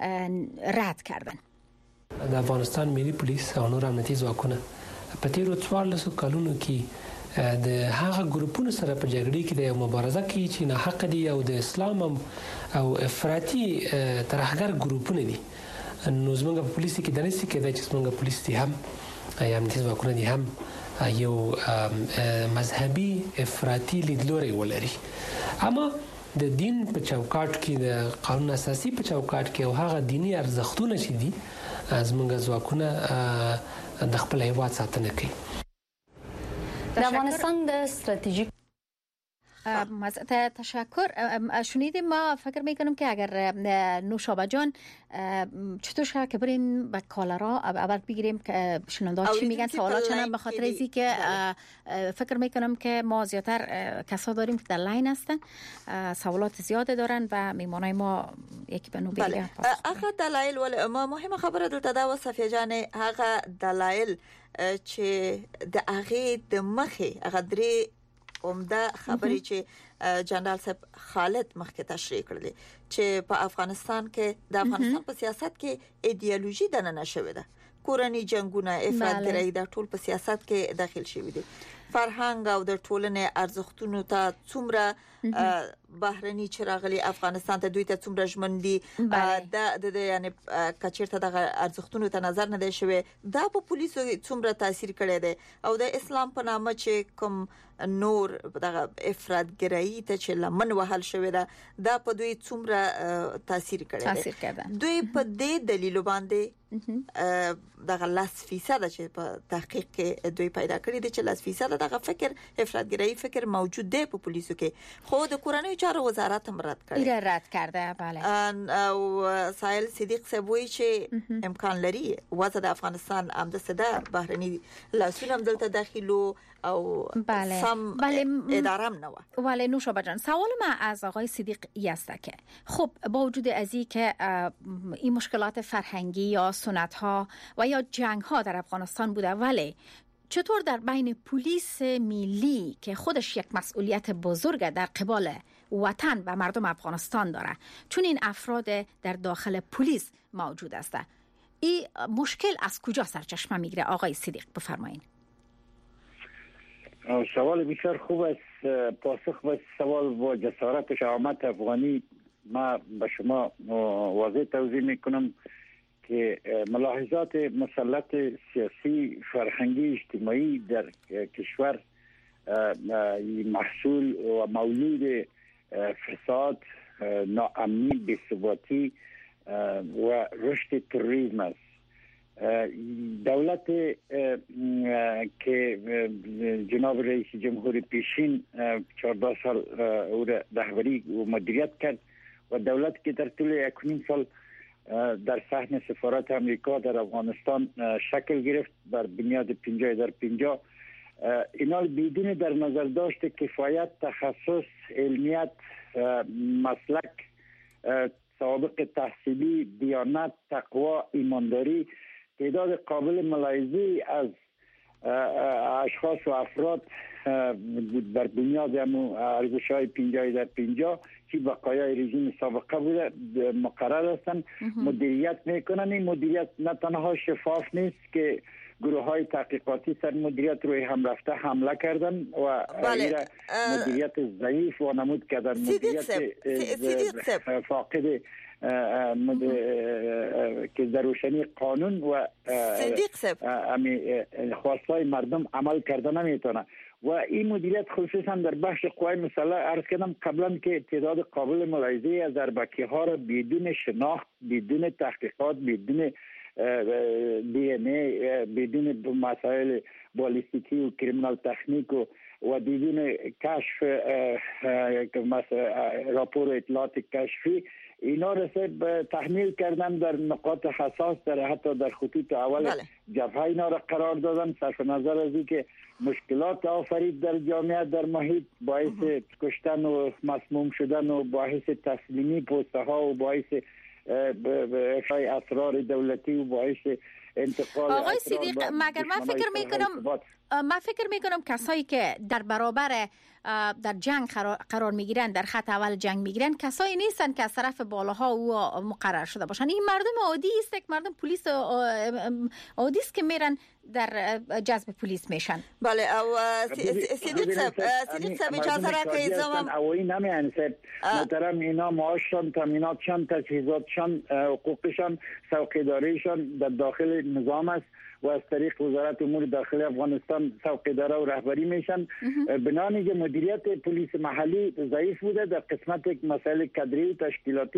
رد کردن. د افغانستان ملي پولیس او نور امنیتي ځواکونه په تیرو څوارلسو کلونو کې د هغه ګروپونو سره په جګړې کې د مبارزه کوي چې نه حق دي او د اسلام او افراطي ترهګر ګروپونه دي. نو زموږ په پولیس کې د نسې کې د چې زموږ پولیس دي هم یا امنیتي ځواکونه دي هم یو مذهبي افراطي لیدلوري ولري. اما د دین په چوکاټ کې د قانون اساسي په چوکاټ کې او هغه دینی ارزښتونه چې دي زموږ ځواکونه د خپل هیواد ساتنه کوي. د افغانستان د استراتژیک مزت تشکر. شنیدیم، ما فکر میکنم که اگر نوشابه جان چطور شد که بریم به کالرا اول بگیریم که شنونده چی میگن، سوالات چنم، به خاطر ازی که فکر میکنم که ما زیادتر کسا داریم که در لاین هستن، سوالات زیاده دارن و میمانای ما یکی به نو بگیره. اخه دلایل ول ما مهمه خبره دلته دا و صفیه جان هغه دلایل چې د هغه د مخه هغه درې عمده خبرې چې جنرال صاحب خالد مخکې تشریح کړلې چې په افغانستان کې د افغانستان په سیاست کې ایدئولوژي دننه شوې ده، کورنۍ جنگونه، افراطګرایي د ټول په سیاست کې داخل شوی دي، فرهنګ او د ټولنې ارزښتونو ته څومره بهرني چراغلي افغانستان ته دوی ته څومره ژمن دي، د د یعنی کچیرته د ارزښتونو ته نظر نه دی شوی، دا په پولیسو څومره تاثیر کړی دی، او د اسلام په نامه چې کوم نور دغه افراطګرایي ته چې لمن وهل شوی ده، دا په دوی څومره تاثیر کړی دی. دوی په دې دلیل باندې دغه لاس فیصد چې په تحقیق کې دوی پیدا کړی دي چې لاس فیصد دغه فکر افراطګرایي فکر موجود دی په پولیسو کې، خو د کورنۍ چارو وزارت هم رد کړی ایره رد کرده. بله. او سایل صدیق صاحب وایي چې امکان لري وضع د افغانستان امده سده بهرني لاسونه هم دلته داخلو او بله. سم بله. اداره هم نه و. ولی نوشابه جان، سوال من از آقای صدیق است که خب با وجود از این که این مشکلات فرهنگی یا سنت ها و یا جنگ ها در افغانستان بوده، ولی چطور در بین پلیس ملی که خودش یک مسئولیت بزرگ در قبال وطن و مردم افغانستان داره، چون این افراد در داخل پلیس موجود است، این مشکل از کجا سرچشمه میگیره؟ آقای صدیق بفرمایید. سوال بسیار خوب است. پاسخ به سوال با جسارت و شجاعت افغانی ما به شما واضح توضیح میکنم که ملاحظات مسلط سیاسی، فرهنگی، اجتماعی در کشور محصول و مولود فساد، ناامنی، بی‌ثباتی و رشد تروریسم است. دولت که جناب رئیس جمهور پیشین چهارده سال او را رهبری و مدیریت کرد و دولت که در طول یک و نیم سال در صحن سفارت امریکا در افغانستان شکل گرفت بر بنیاد پنجاه در پنجاه، اینا بدون در نظر داشت کفایت، تخصص، علمیت، مسلک، سابق تحصیلی، دیانت، تقوا، ایمانداری، تعداد قابل ملاحظه از اشخاص و افراد بر بنیاد ارزش‌های پنجاه در پنجاه که بقایای رژیم سابقه بوده مقرر هستند، مدیریت میکنن. این مدیریت نه تنها شفاف نیست که گروه های تحقیقاتی سر مدیریت روی هم رفته حمله کردن و بله. مدیریت ضعیف و نمود کردن، مدیریت فاقد که در روشنی قانون و خواستای مردم عمل کرده نمیتونه. و این مدیریت خصوصا در بخش قوای مسلح عرض کردم قبلا که تعداد قابل ملاحظه از اربکی ها را بدون شناخت، بدون تحقیقات، بدون دی ان ای، بدون مسائل بالیستیکی و کریمینال تکنیک و و بدون کشف راپور اطلاعات کشفی اینا را تحمیل کردن در نقاط حساس، در حتی در خطوط اول بله. جبهه اینا را قرار دادن، صرف نظر از اینکه مشکلات آفرید در جامعه، در محیط، باعث کشتن و مسموم شدن و باعث تسلیمی پوسته ها و باعث افشای اسرار دولتی و باعث انتقال. آقای صدیق، مگر من فکر میکنم من فکر میکنم کسایی که در برابر در جنگ قرار میگیرن، در خط اول جنگ میگیرن، کسایی نیستن که از طرف بالاها او مقرر شده باشن. این مردم عادی است، یک مردم پلیس عادی است که میرن در جذب پلیس میشن. بله. او صدیق صاحب صدیق صاحب اجازه را که ایزام اوی نمیان صاحب محترم، اینا معاششان، تامیناتشان، تجهیزاتشان، حقوقشان، څوکیداریشان در داخل نظام است و از طریق وزارت امور داخلی افغانستان څوکیداری و رهبری میشن. بنابراین که مدیریت پلیس محلی ضعیف بوده در قسمت مسائل کادری و تشکیلاتی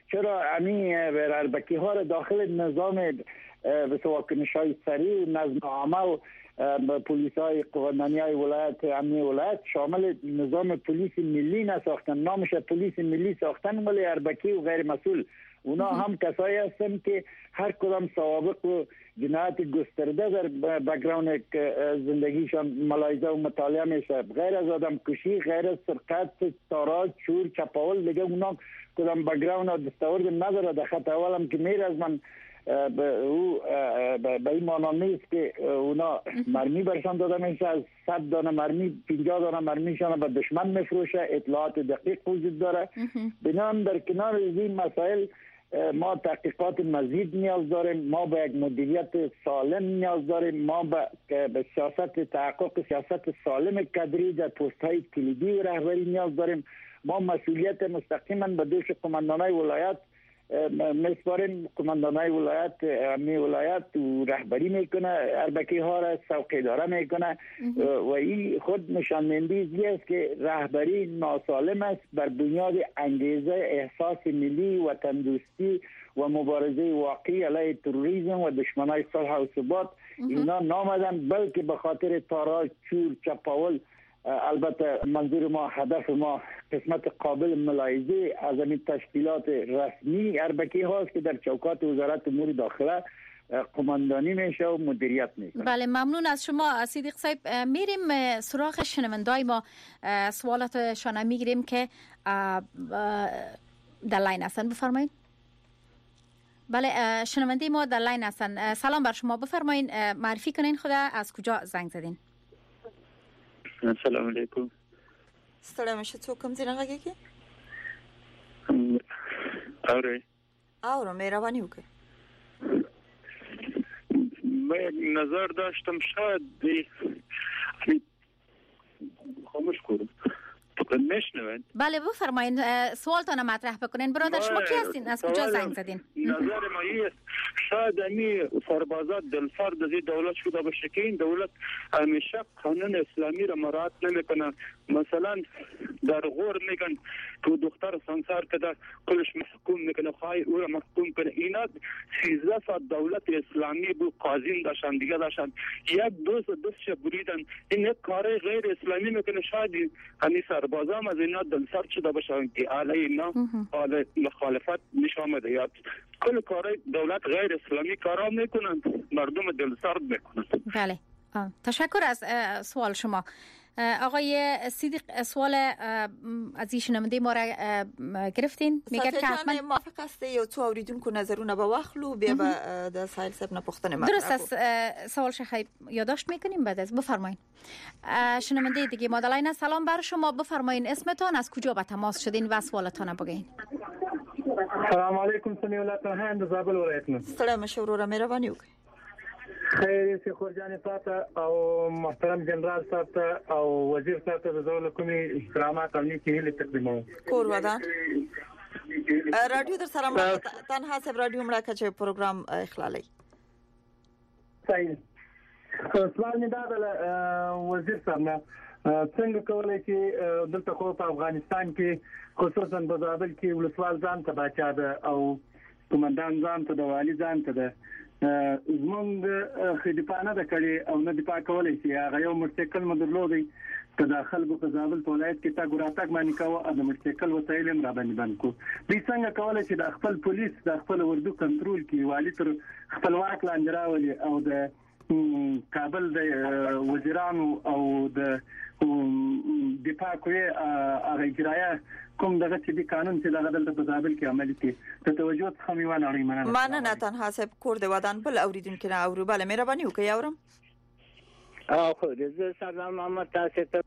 چرا همین اربکی ها را داخل نظام به واکنش های سریع نظم عامه و پلیس های قوانینی های ولایت امنی ولایت شامل نظام پلیس ملی نساختن، نامش پلیس ملی ساختن، ولی اربکی و غیر مسئول. اونا هم کسایی هستن که هر کدام سوابق و جنایت گسترده در بک‌گراند زندگیشان ملاحظه و مطالعه میشه، غیر از آدم کشی، غیر از سرقت، تاراج، چور، چپاول، دیگه اونا کدام بک‌گراند دستاورد نداره. در خط اولم که میر از من او به این معنی نیست که اونا مرمی برشان داده میشه، از صد دانه مرمی پنجاه دانه مرمیشان به دشمن میفروشه. اطلاعات دقیق وجود داره. بنابراین در کنار این مسائل ما تحقیقات مزید نیاز داریم، ما به یک مدیریت سالم نیاز داریم، ما به سیاست تحقق سیاست سالم کادری در پست های کلیدی و رهبری نیاز داریم. ما مسئولیت مستقیما به دوش قماندانای ولایت میسپاریم. قماندانای ولایت امنی ولایت و رهبری میکنه، اربکی ها را سوق اداره میکنه و این خود نشانندهی است که رهبری ناسالم است بر بنیاد انگیزه احساس ملی و تندرستی و مبارزه واقعی علیه تروریسم و دشمنای صلح و ثبات. اینا نامدن بلکه به خاطر تاراج، چور، چپاول. البته منظور ما، هدف ما قسمت قابل ملاحظه از این تشکیلات رسمی اربکی هاست که در چوکات وزارت امور داخله قماندانی میشه و مدیریت میکنه. بله، ممنون از شما صدیق صاحب. میریم سراغ شنوندای ما، سوالاتشان میگیریم که در لاین هستن. بفرمایید. بله، شنونده ما در لاین هستن. سلام بر شما، بفرمایید معرفی کنین خدا، از کجا زنگ زدین؟ السلام علیکم. ستړی مشه. څوک کوم ځای نه غږیږي؟ اورئ؟ اورم، مهرباني وکړئ. من نظر داشتم شاید خاموش کنم. میشنوید؟ بله بفرمایید، سوالتان مطرح بکنین. برادر شما کی هستین؟ از کجا زنگ زدین؟ نظر ما است شاید امی سربازات دلسرد از دولت شده باشه که این دولت همیشه قانون اسلامی را مراعات نمیکنه. مثلا در غور میگن تو دختر سانسار که در کلش محکوم میکنه، خواهی او را محکوم کنه. اینا سیزده ساعت دولت اسلامی بود، قاضی داشتن، دیگه داشتن، یک دوست دوستش بریدن. این یک کار غیر اسلامی میکنه. شاید همین سربازا هم از اینا دلسرد شده باشن که علیه اینا حال مخالفت نشان آمده. یا کل کارهای دولت غیر اسلامی کارا میکنن، مردم دلسرد میکنن. بله، تشکر از سوال شما. آقای صدیق، سوال از این شنونده ما را گرفتین؟ میگه که حتما موافق هستی یا تو اوریدونکو نظرونه به واخلو بیا به د سایل صاحب نه پوښتنه مطرح. درست است. سوال شخصی یادداشت میکنیم بعد از بفرمایید. شنونده دیگه ما دلاین، سلام بر شما، بفرمایید اسمتان، از کجا به تماس شدین و سوالتان بگین. سلام علیکم. سمیع الله طاهر د زابل ولایت نه. ستړی مشه وروره، مهرباني وکړئ. خیر سی خورجان صاحب او محترم جنرال صاحب او وزیر صاحب ته د زول کومي احترامات او نیکی هیله تقدیموم. کور ودان رادیو در سره ما تنها صاحب رادیو مړه کچې پروګرام اخلالي. صحیح. سوال می دا د وزیر صاحب نه څنګه کولای چې دلته خو په افغانستان کې خصوصا په زابل کې ولسوال ځان ته باچا ده او قومندان ځان ته د والی ځان ته ده. زمونږ خدمت نه د کړي او نه دفاع کولای شي. هغه یو موټرسایکل مدرلودي که داخل په زابل ولایت کې تا ګوراتک باندې کاوه د موټرسایکل وسایل هم را باندې بند کو. دوی څنګه کولای شي د خپل پولیس د خپل وردو کنټرول کې والی تر خپلواک لاندې راولي او د کابل د وزیرانو او د دفاع کوي هغه اجرایه کوم دغه چې د قانون چې دغه دلته په زابل کې عملي کی ته توجه څخه میوانه اړین مننه. مننه تنها صاحب کور دی ودان بل اوریدونکو نه اورو. بله مهرباني وکړئ. اورم. او خو دې سلام محمد تاسو ته.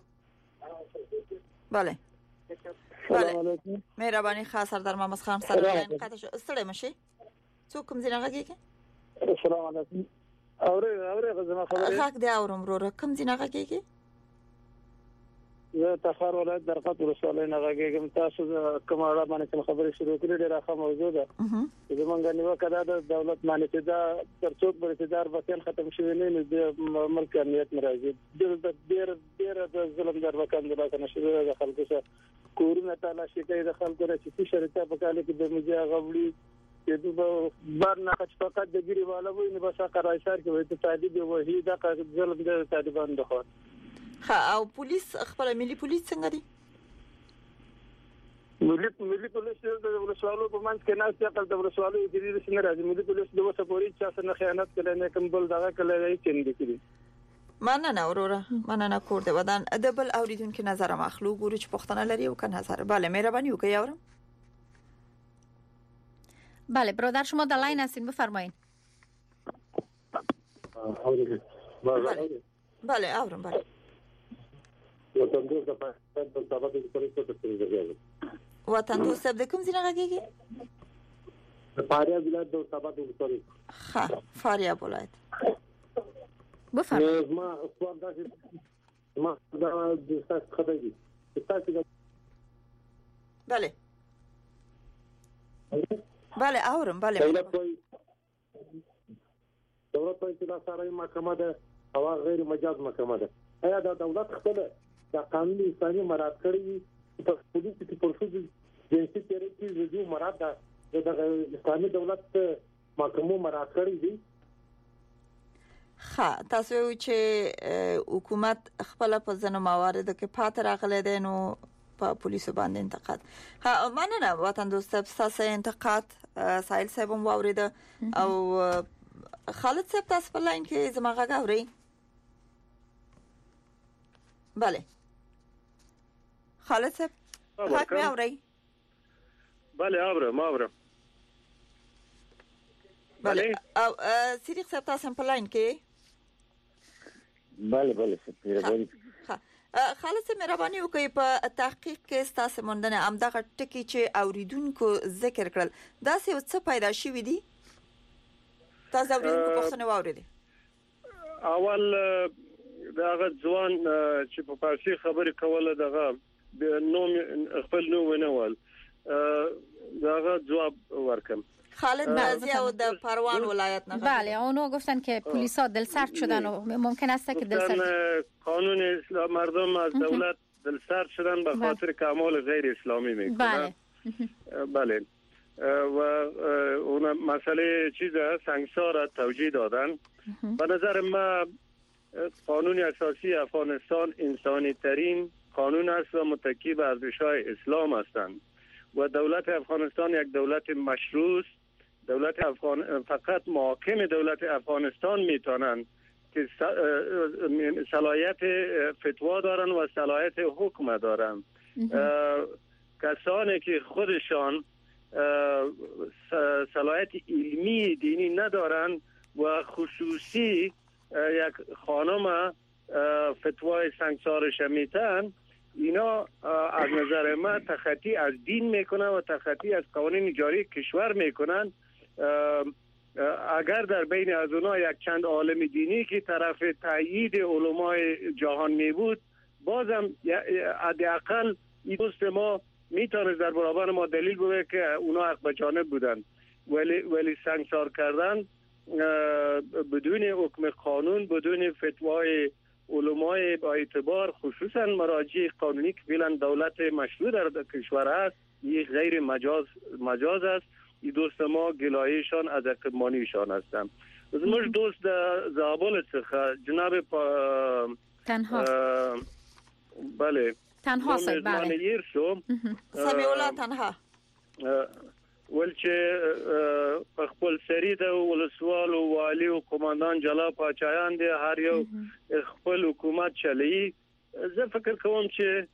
بله بله مهرباني خاص سردار محمد خان سره قطع شو. ستړی مشي. څوک کوم ځای غږیږي؟ السلام علیکم. اورې اورې غزما خبره حق دی اورم وروره. کوم ځای غږیږي؟ زه تخار ولایت درقط ولسوالۍ نه غږیږم. تاسو کوم اړه باندې خبرې شروع کړې ډېره ښه موضوع ده. زمونږ نیوکه دا د دولت باندې دا تر څو پر اقتدار باطل ختم شوی نه نو د ملک امنیت ناراضي ډېر ډېر ډېر د ظلم در وکړ د کنه شوی د خلکو سره کورونه تلاشي کوي د خلکو رچې شرطه په کال کې د مجا غوړي چې د بار نه خچ فقط د ګری والا وي نه بس قرایشار کې وي ته تعدید وهي د ظلم د طالبان دغه ها او پولیس خپل ملي پولیس څنګه دي؟ ملي ملي پولیس د ولسوالو په منځ کې نه ستاسو د ولسوالو د دې څنګه راځي ملي پولیس د وسه پوری چې څنګه خیانت کړي نه کوم بل دغه کړي چې نه کړي. مننه وروره مننه کور د ودان د بل اوریدونکو نظر مخلوق ګورو چې پښتنه لري او که نظر bale مهرباني وکړئ اورم. بله برادر شما در لاین هستین بفرمایید. بله بله اورم بله. وطن دوست د پاکستان په سبا د پولیسو په ترڅ وطن دوست د کوم ځای راګيږي؟ د فاریاب ولایت د سبا د پولیسو. ها فاریاب ولایت. بفرمایید. ما سوال داسې ما دا د تاسو خبرې دي. تاسو بله بله اورم بله. دولت وایي دولت وایي چې دا سره محکمه ده او غیر مجاز محکمه ده. ایا دا دولت خپل د قانون اسلامي مراد کړی په پولیس کې پرسود جنسي تیرې کې ویډیو مراد ده د اسلامي دولت محکمو مراد کړی دي؟ ها تاسو چې حکومت خپل په ځنو موارد کې پاتې راغلی دی نو په پولیسو باندې انتقاد. ها مننه وطن دوست تاسو انتقاد سایل صاحب هم واورید او خالد صاحب تاسو په لاین کې زما غږ اورئ؟ بله خالد صاحب حق می اورئ؟ بله اورم اورم. بله او صدیق صاحب تاسو په لاین کې؟ بله بله مهرباني. خالد صاحب مهرباني وکړئ په تحقیق کې تاسو مونږ نه امدغه ټکی چې اوریدونکو ذکر کړل دا څه پیدا شوی دی؟ تاسو اوریدونکو پوښتنه واوریدئ. اول داغه ځوان چې په فارسی خبرې کوله دغه نوم خپل نوم ونول داغه جواب ورکم. خالد بازی او د پروان ولایت نه. بله اونو گفتن که پلیسا دلسرد شدن و ممکن است که دلسرد قانون اسلام مردم از دولت دلسرد شدن به خاطر کمال غیر اسلامی میکنن. بله بله و اون مسئله چیزه سنگسار توجیه دادن. به نظر ما قانون اساسی افغانستان انسانی ترین قانون است و متکی به ارزش‌های اسلام هستند و دولت افغانستان یک دولت مشروع است. دولت افغان فقط محاکم دولت افغانستان میتونند که صلاحیت فتوا دارن و صلاحیت حکم دارن. کسانی که خودشان صلاحیت علمی دینی ندارن و خصوصی یک خانم فتوای سنگسارش میتن اینا از نظر من تخطی از دین میکنن و تخطی از قوانین جاری کشور میکنن. اگر در بین از اونها یک چند عالم دینی که طرف تایید علمای جهان می بود بازم حداقل این دوست ما میتونه در برابر ما دلیل بوده که اونا حق به جانب بودن ولی ولی سنگسار کردن بدون حکم قانون بدون فتوای علمای با اعتبار خصوصا مراجع قانونی که فعلا دولت مشروع در کشور است این غیر مجاز مجاز است. این دوست ما گلایشان از اقدمانیشان هستند. مش دوست زابل څخه جناب پا تنها بله تنها سه بله یرسو سمیع الله تنها ولچه خپل سری د ولسوال او والی او قومندان جلا پاچایان دي هر یو خپل حکومت چلی. زه فکر کوم چې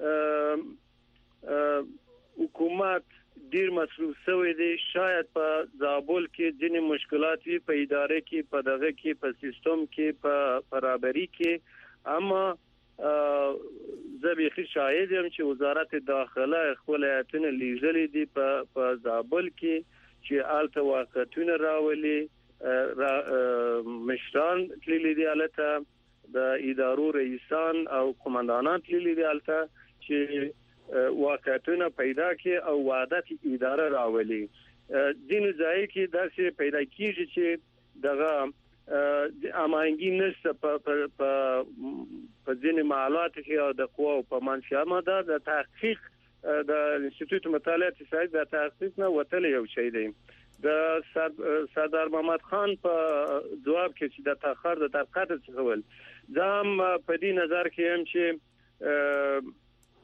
حکومت ډیر مصروف شوی دی. شاید په زابل کې ځینې مشکلات وي په ادارې کې په دغه کې په سیستم کې په برابرۍ کې اما زه به شاهد یم چې وزارت داخله خپل ایتونه لیږلي دي په په زابل کې چې الته واقعیتونه راولي مشران تللی دی الته د ادارو رئیسان او قومندانان تللي دي البته چې واقعیتونه پیدا کړي او وحدت اداره راولي. ځینې ځای کې داسې پیدا کیږي چې دغه امانګي نشته په په ځینې معلومات کې او د قواو په منشأ ماده د تحقیق د انسټیټیوټ مطالعات سایت د تحقیق نه وتل یو شی دی. د سردار محمد خان په جواب کې چې د تاخر د تحقیقات څخه ول ځم په دې نظر کې هم چې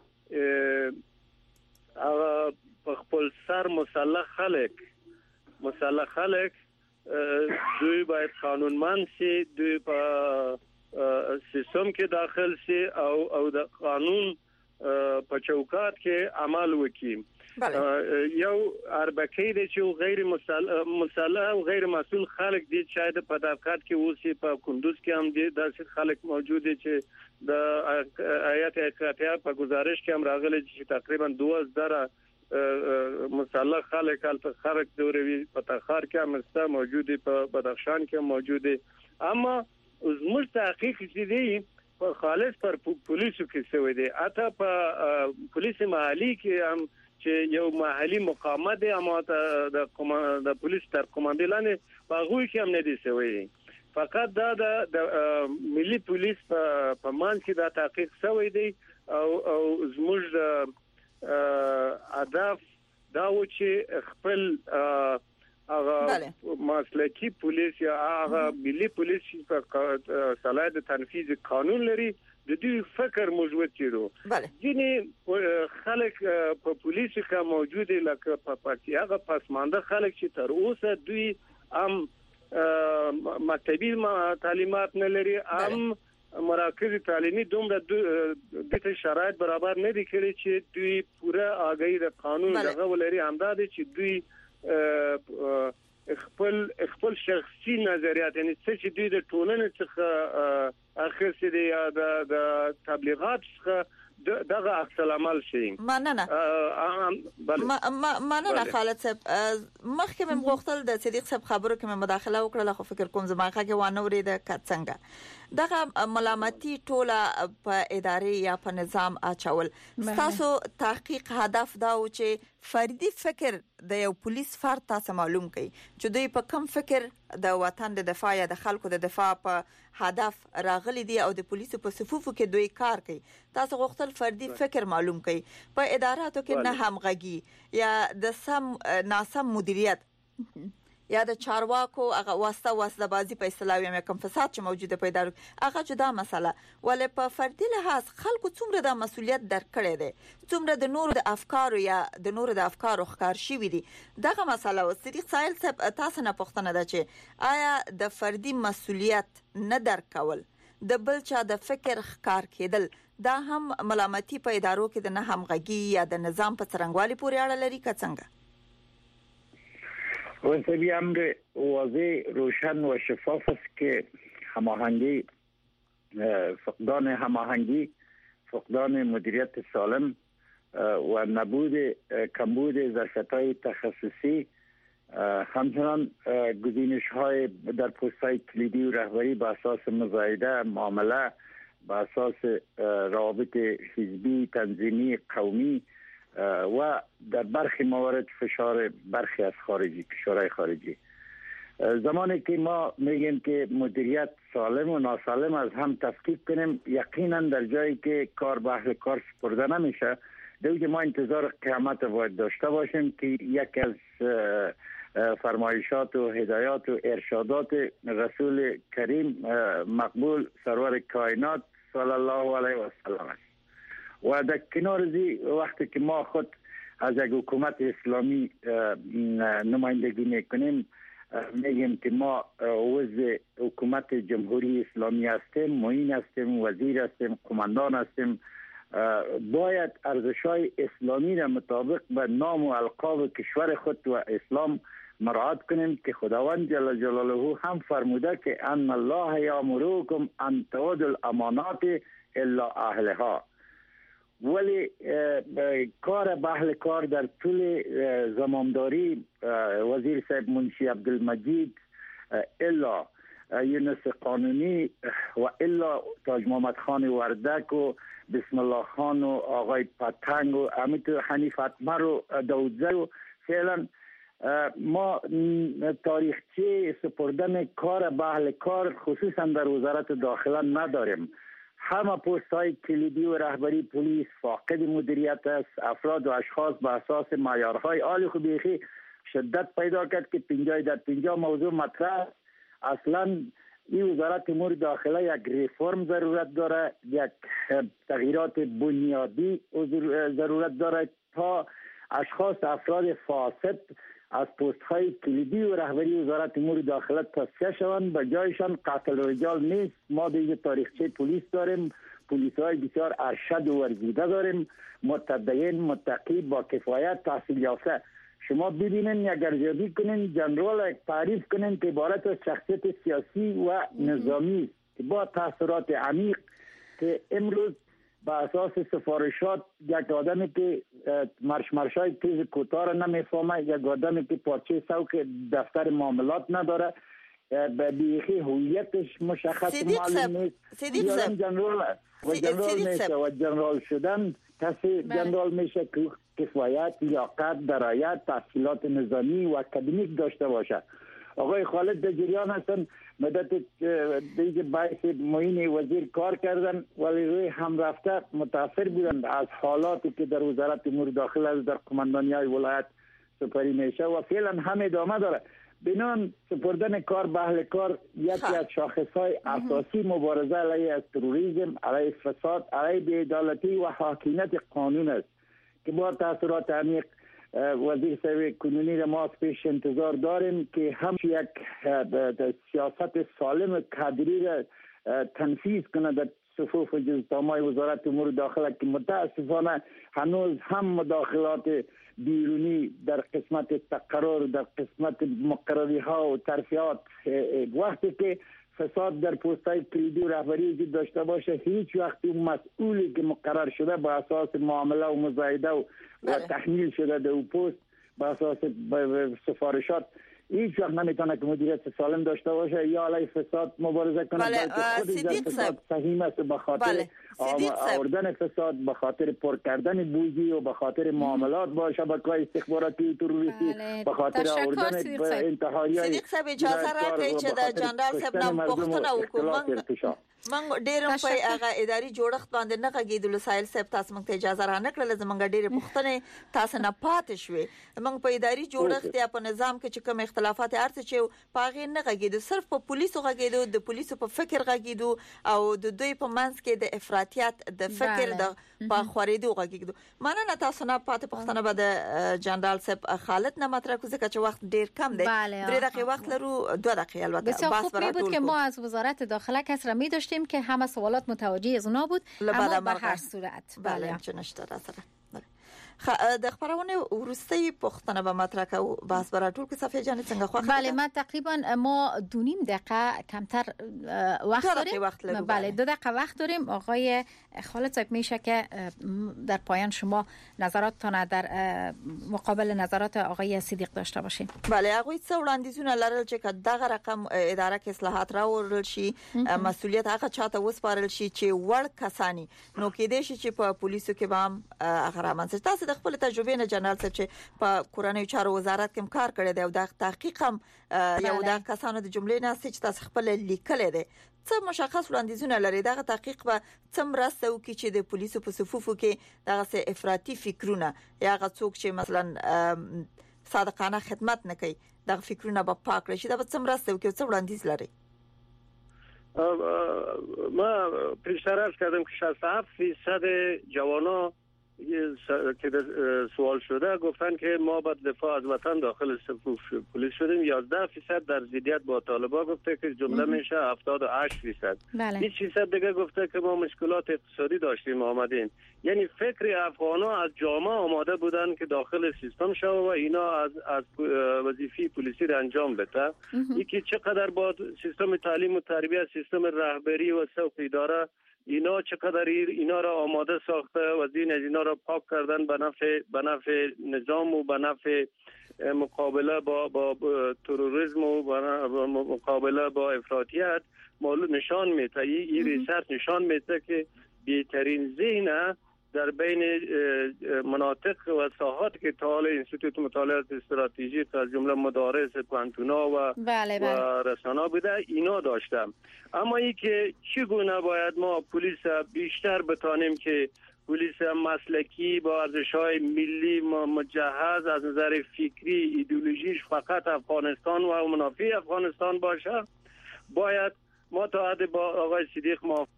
هغه په خپل سر مسلح خلک مسلح خلک دوی باید قانونمند شي، دوی په سیستم کې داخل شي او او د قانون په چوکاټ کې عمل وکړي. یو اربکی دی چې غیر مسلح او غیر مسؤل خلک دي چې په دافقات کې اوسي، په کندوز کې هم دي داسې خلک موجود دي چې د آیات اقراتیا په گزارش کې هم راغلي چې تقریبا دوه زره مسلح خلک البته خلک دوروي په تخار کې هم ستا موجود دي، په بدخشان کې هم موجود دي. اما زموږ تحقیق چې دی په خالص پر پولیسو کې شوی دی، اته په پولیس محلي کې هم چې یو محلي مقامات دی اما د د پولیس تر قومندان په غوي کې هم نه دي شوی. فقط دا د ملي پولیس په مان کې دا تحقیق شوی دی او او زموږ هدف دا و چې خپل هغه مسلکی پولیس یا هغه ملي پولیس په صلاحیت تنفيذ قانون لري د دې فکر موجود کیدو. ځینې خلک په پولیس کې موجود دي لکه په پارتي هغه پسمانده خلک چې تر اوسه دوی هم مکتبي تعلیمات نه لري، هم مراکز تعلیمي دومره د شرایط برابر نه دي کړی چې دوی پوره آگاهی د قانون دغه ولري. همدا دي چې دوی خپل خپل شخصي نظریات یعنی چې دوی د ټولنې څخه اخر دي یا د تبلیغات څخه دغه عکس العمل شي. مننه مننه خالد صاحب. مخکې مې غوښتل د صدیق صاحب خبرو کې مداخله وکړه، خو فکر کوم زما خاګه وانه وريده کڅنګه دغه ملامتي ټوله په ادارې یا په نظام اچول. تاسو تحقیق هدف دا و چې فردي فکر د یو پولیس فرد تاسو معلوم کړي چې دوی په کم فکر د وطن د دفاع یا د خلکو د دفاع په هدف راغلي دي او د پولیسو په صفوفو کې دوی کار کوي. تاسو غوښتل فردي فکر معلوم کړي. په اداراتو کې نه همغږي یا د سم ناسم مدیریت یا د چارواکو هغه واسطه واسطه بازی په اصطلاح یا کوم فساد چې موجوده پیدا هغه جدا مسله، ولې په فردي لحاظ خلکو څومره د مسولیت درکړي دي، څومره د نورو د افکارو یا د نورو د افکارو ښکار شي وي دي دغه مسله. او صدیق سایل صاحب تاسو نه پوښتنه ده چې آیا د فردي مسولیت نه درکول د بل چا د فکر ښکار کېدل دا هم ملامتي په ادارو کې د نه همغږي یا د نظام په څرنګوالي پورې اړه لري که څنګه؟ وسبی امر واضح روشن و شفاف است که هماهنگی فقدان هماهنگی فقدان مدیریت سالم و نبود کمبود ظرفیت‌های تخصصی همچنان گزینش‌های در پست‌های کلیدی و رهبری به اساس مزایده معامله به اساس روابط حزبی تنظیمی قومی و در برخی موارد فشار برخی از خارجی فشارهای خارجی. زمانی که ما میگیم که مدیریت سالم و ناسالم از هم تفکیک کنیم، یقینا در جایی که کار به اهل کار سپرده نمیشه دیگه ما انتظار قیامت باید داشته باشیم که یک از فرمایشات و هدایات و ارشادات رسول کریم مقبول سرور کائنات صلی الله علیه و سلم است. و در کنار زی وقتی که ما خود از یک حکومت اسلامی نمایندگی میکنیم میگیم که ما عضو حکومت جمهوری اسلامی هستیم، معین هستیم، وزیر هستیم، قماندان هستیم، باید ارزش‌های اسلامی را مطابق به نام و القاب کشور خود و اسلام مراعات کنیم که خداوند جل جلاله هم فرموده که ان الله یامرکم ان تؤدوا الامانات الا اهلها. ولی کار به اهل کار در طول زمامداری وزیر صاحب منشی عبدالمجید الا یونس قانونی و الا تاج محمد خان وردک و بسم الله خان و آقای پتنگ و همینطور حنیف اتمر و داودزی و فعلا ما تاریخچه سپردن کار به اهل کار خصوصا در وزارت داخله نداریم. همه پست های کلیدی و رهبری پلیس فاقد مدیریت است. افراد و اشخاص به اساس معیارهای عالی خو بیخی شدت پیدا کرد که پنجاه در پنجاه موضوع مطرح. اصلا این وزارت امور داخله یک ریفرم ضرورت داره، یک تغییرات بنیادی ضرورت داره تا اشخاص افراد فاسد از پست های کلیدی و رهبری وزارت امور داخله تصفیه شوند. به جایشان قتل رجال نیست. ما دیگه تاریخچه پلیس داریم، پلیس های بسیار ارشد و ورزیده داریم، متدین، متقی، با کفایت، تحصیل یافته. شما ببینین یک ارزیابی کنین جنرال تعریف کنین که عبارت از شخصیت سیاسی و نظامی که با تاثیرات عمیق که امروز به اساس سفارشات یک آدمی که مرش مرشای تیز کوتاه را نمیفهمه، یک آدمی که پارچه سوق دفتر معاملات نداره، به بیخی هویتش مشخص معلوم نیست. صدیق صاحب جنرال و جنرال میشه و جنرال شدن کسی جنرال میشه که کفایت، لیاقت، درایت، تحصیلات نظامی و اکادمیک داشته باشه. آقای خالد در جریان هستن، مدت دیگه باعث معین وزیر کار کردن ولی روی هم رفته متاثر بودن از حالاتی که در وزارت امور داخله در قماندانی های ولایت سپری میشه و فعلا هم ادامه داره. بنان سپردن کار به اهل کار یکی از شاخصهای اساسی مبارزه علیه از تروریسم، علیه فساد، علیه بی‌عدالتی و حاکمیت قانون است که با تاثیرات عمیق وزیر صاحب کنونی را ما پیش انتظار داریم که هم یک سیاست سالم کادری را تنفیذ کنه در صفوف جزدامای وزارت امور داخله که متاسفانه هنوز هم مداخلات بیرونی در قسمت تقرر، در قسمت مقرری ها و ترفیعات، وقتی که فساد در پست های کلیدی و رهبری وجود داشته باشه هیچ وقت اون مسئولی که مقرر شده با اساس معامله و مزایده و, و تحمیل شده در اون پست با اساس سفارشات هیچ وقت نمیتونه که مدیریت سالم داشته باشه یا علیه فساد مبارزه کنه. بله. خودش در فساد سهیم است به خاطر بله. آوردن فساد، به خاطر پر کردن بودجه و به خاطر معاملات با شبکه‌های استخباراتی و تروریستی، بله. به خاطر آوردن انتحاری. صدیق صاحب اجازه راکړئ چې د جنرال صاحب نام پوښتنه وکړو. من ډیرم په هغه اداري جوړښت باندې نه غږیدل. سایل صاحب تاسو موږ ته اجازه را نه کړل، زمونږ ډیره پوښتنه تاسو نه پاتې شوې. موږ په اداري جوړښت یا په نظام کې چې کوم اختلافات ارڅ چې پاغې نه غږیدو، صرف په پولیسو غږیدو، د پولیسو په فکر غږیدو او د دوی په منځ کې د افراطیت د فکر د په خورېدو غږیدو. مننه تاسو نه پاتې پوښتنه به د جنرال صاحب خالد نه مطرح کوم ځکه چې وخت ډیر کم دی. درې دقیقې وقت لرو، دو دقیقې البته بس برای بود که ما از وزارت داخله کس را می داشتیم که همه سوالات متوجه از اونا بود، اما به هر صورت بله چه نشته را سره د خبرونه ورسته پښتنه به مطرح کو بحث برای ټول کې صفحه جان څنګه خو بله ما تقریبا ما دو نیم دقیقه کمتر وقت داریم. وقت بله دو دقیقه وقت داریم. آقای خالد صاحب میشه که در پایان شما نظراتتان در مقابل نظرات آقای صدیق داشته باشین. بله هغه څه وړاندیزونه لرل چې دغه رقم اداره کې اصلاحات راوړل شي، مسؤلیت هغه چاته وسپارل شي چې وړ کسانی نو کې دي چې په پولیسو کې به هم هغه رامنځته. تاسو د خپل تجربه نه جنرال صاحب چې په کورنۍ چارو وزارت کې کار کړی دی او د تحقیق هم یو د کسانو د جملې نه چې تاسو خپل لیکل دي، څه مشخص وړاندیزونه لري دغه تحقیق به څه مرسته وکړي چې د پولیسو په صفوفو کې دغه څه افراطي فکرونه یا هغه څوک چې مثلا صادقانه خدمت نه کوي دغه فکرونه به پاک کړي چې دا به څه مرسته وکړي، څه وړاندیز لري؟ ما پیشتر عرض کردم که شصت و هفت فیصد جوانا که سوال شده گفتن که ما با دفاع از وطن داخل صفوف پلیس شدیم. یازده فیصد در ضدیت با طالبان گفته که جمله میشه هفتاد و هشت فیصد. بیست فیصد دیگه گفته که ما مشکلات اقتصادی داشتیم آمدیم. یعنی فکر افغانا از جامعه آماده بودن که داخل سیستم شو و اینا از از وظیفه پلیسی را انجام بده. یکی چقدر با سیستم تعلیم و تربیت، سیستم رهبری و سوق اداره اینا چقدر اینا را آماده ساخته و دین از اینا را پاک کردن به نفع به نفع نظام و به نفع مقابله با با تروریسم و مقابله با افراطیت معلوم نشان میده. این ریسرچ نشان میده که بهترین ذهن در بین مناطق و ساحات که تا حال انستیتوت مطالعات استراتژیک از جمله مدارس پانتونا و بله بله. و رسانه بوده اینا داشتم. اما ای که چگونه باید ما پلیس بیشتر بتانیم که پلیس مسلکی با ارزش‌های ملی مجهز از نظر فکری ایدئولوژیش فقط افغانستان و منافع افغانستان باشه، باید ما تا حد با آقای صدیق ما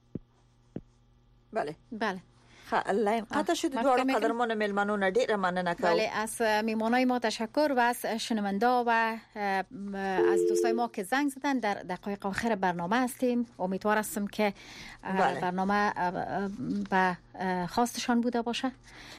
بله بله لایم قطع شد. دوار قدرمان ملمنون ډیر مننه کوم. بله از میمانای ما تشکر و از شنونده و از دوستای ما که زنگ زدن. در دقایق آخر برنامه هستیم. امیدوار هستم که بله. برنامه به خواستشان بوده باشه.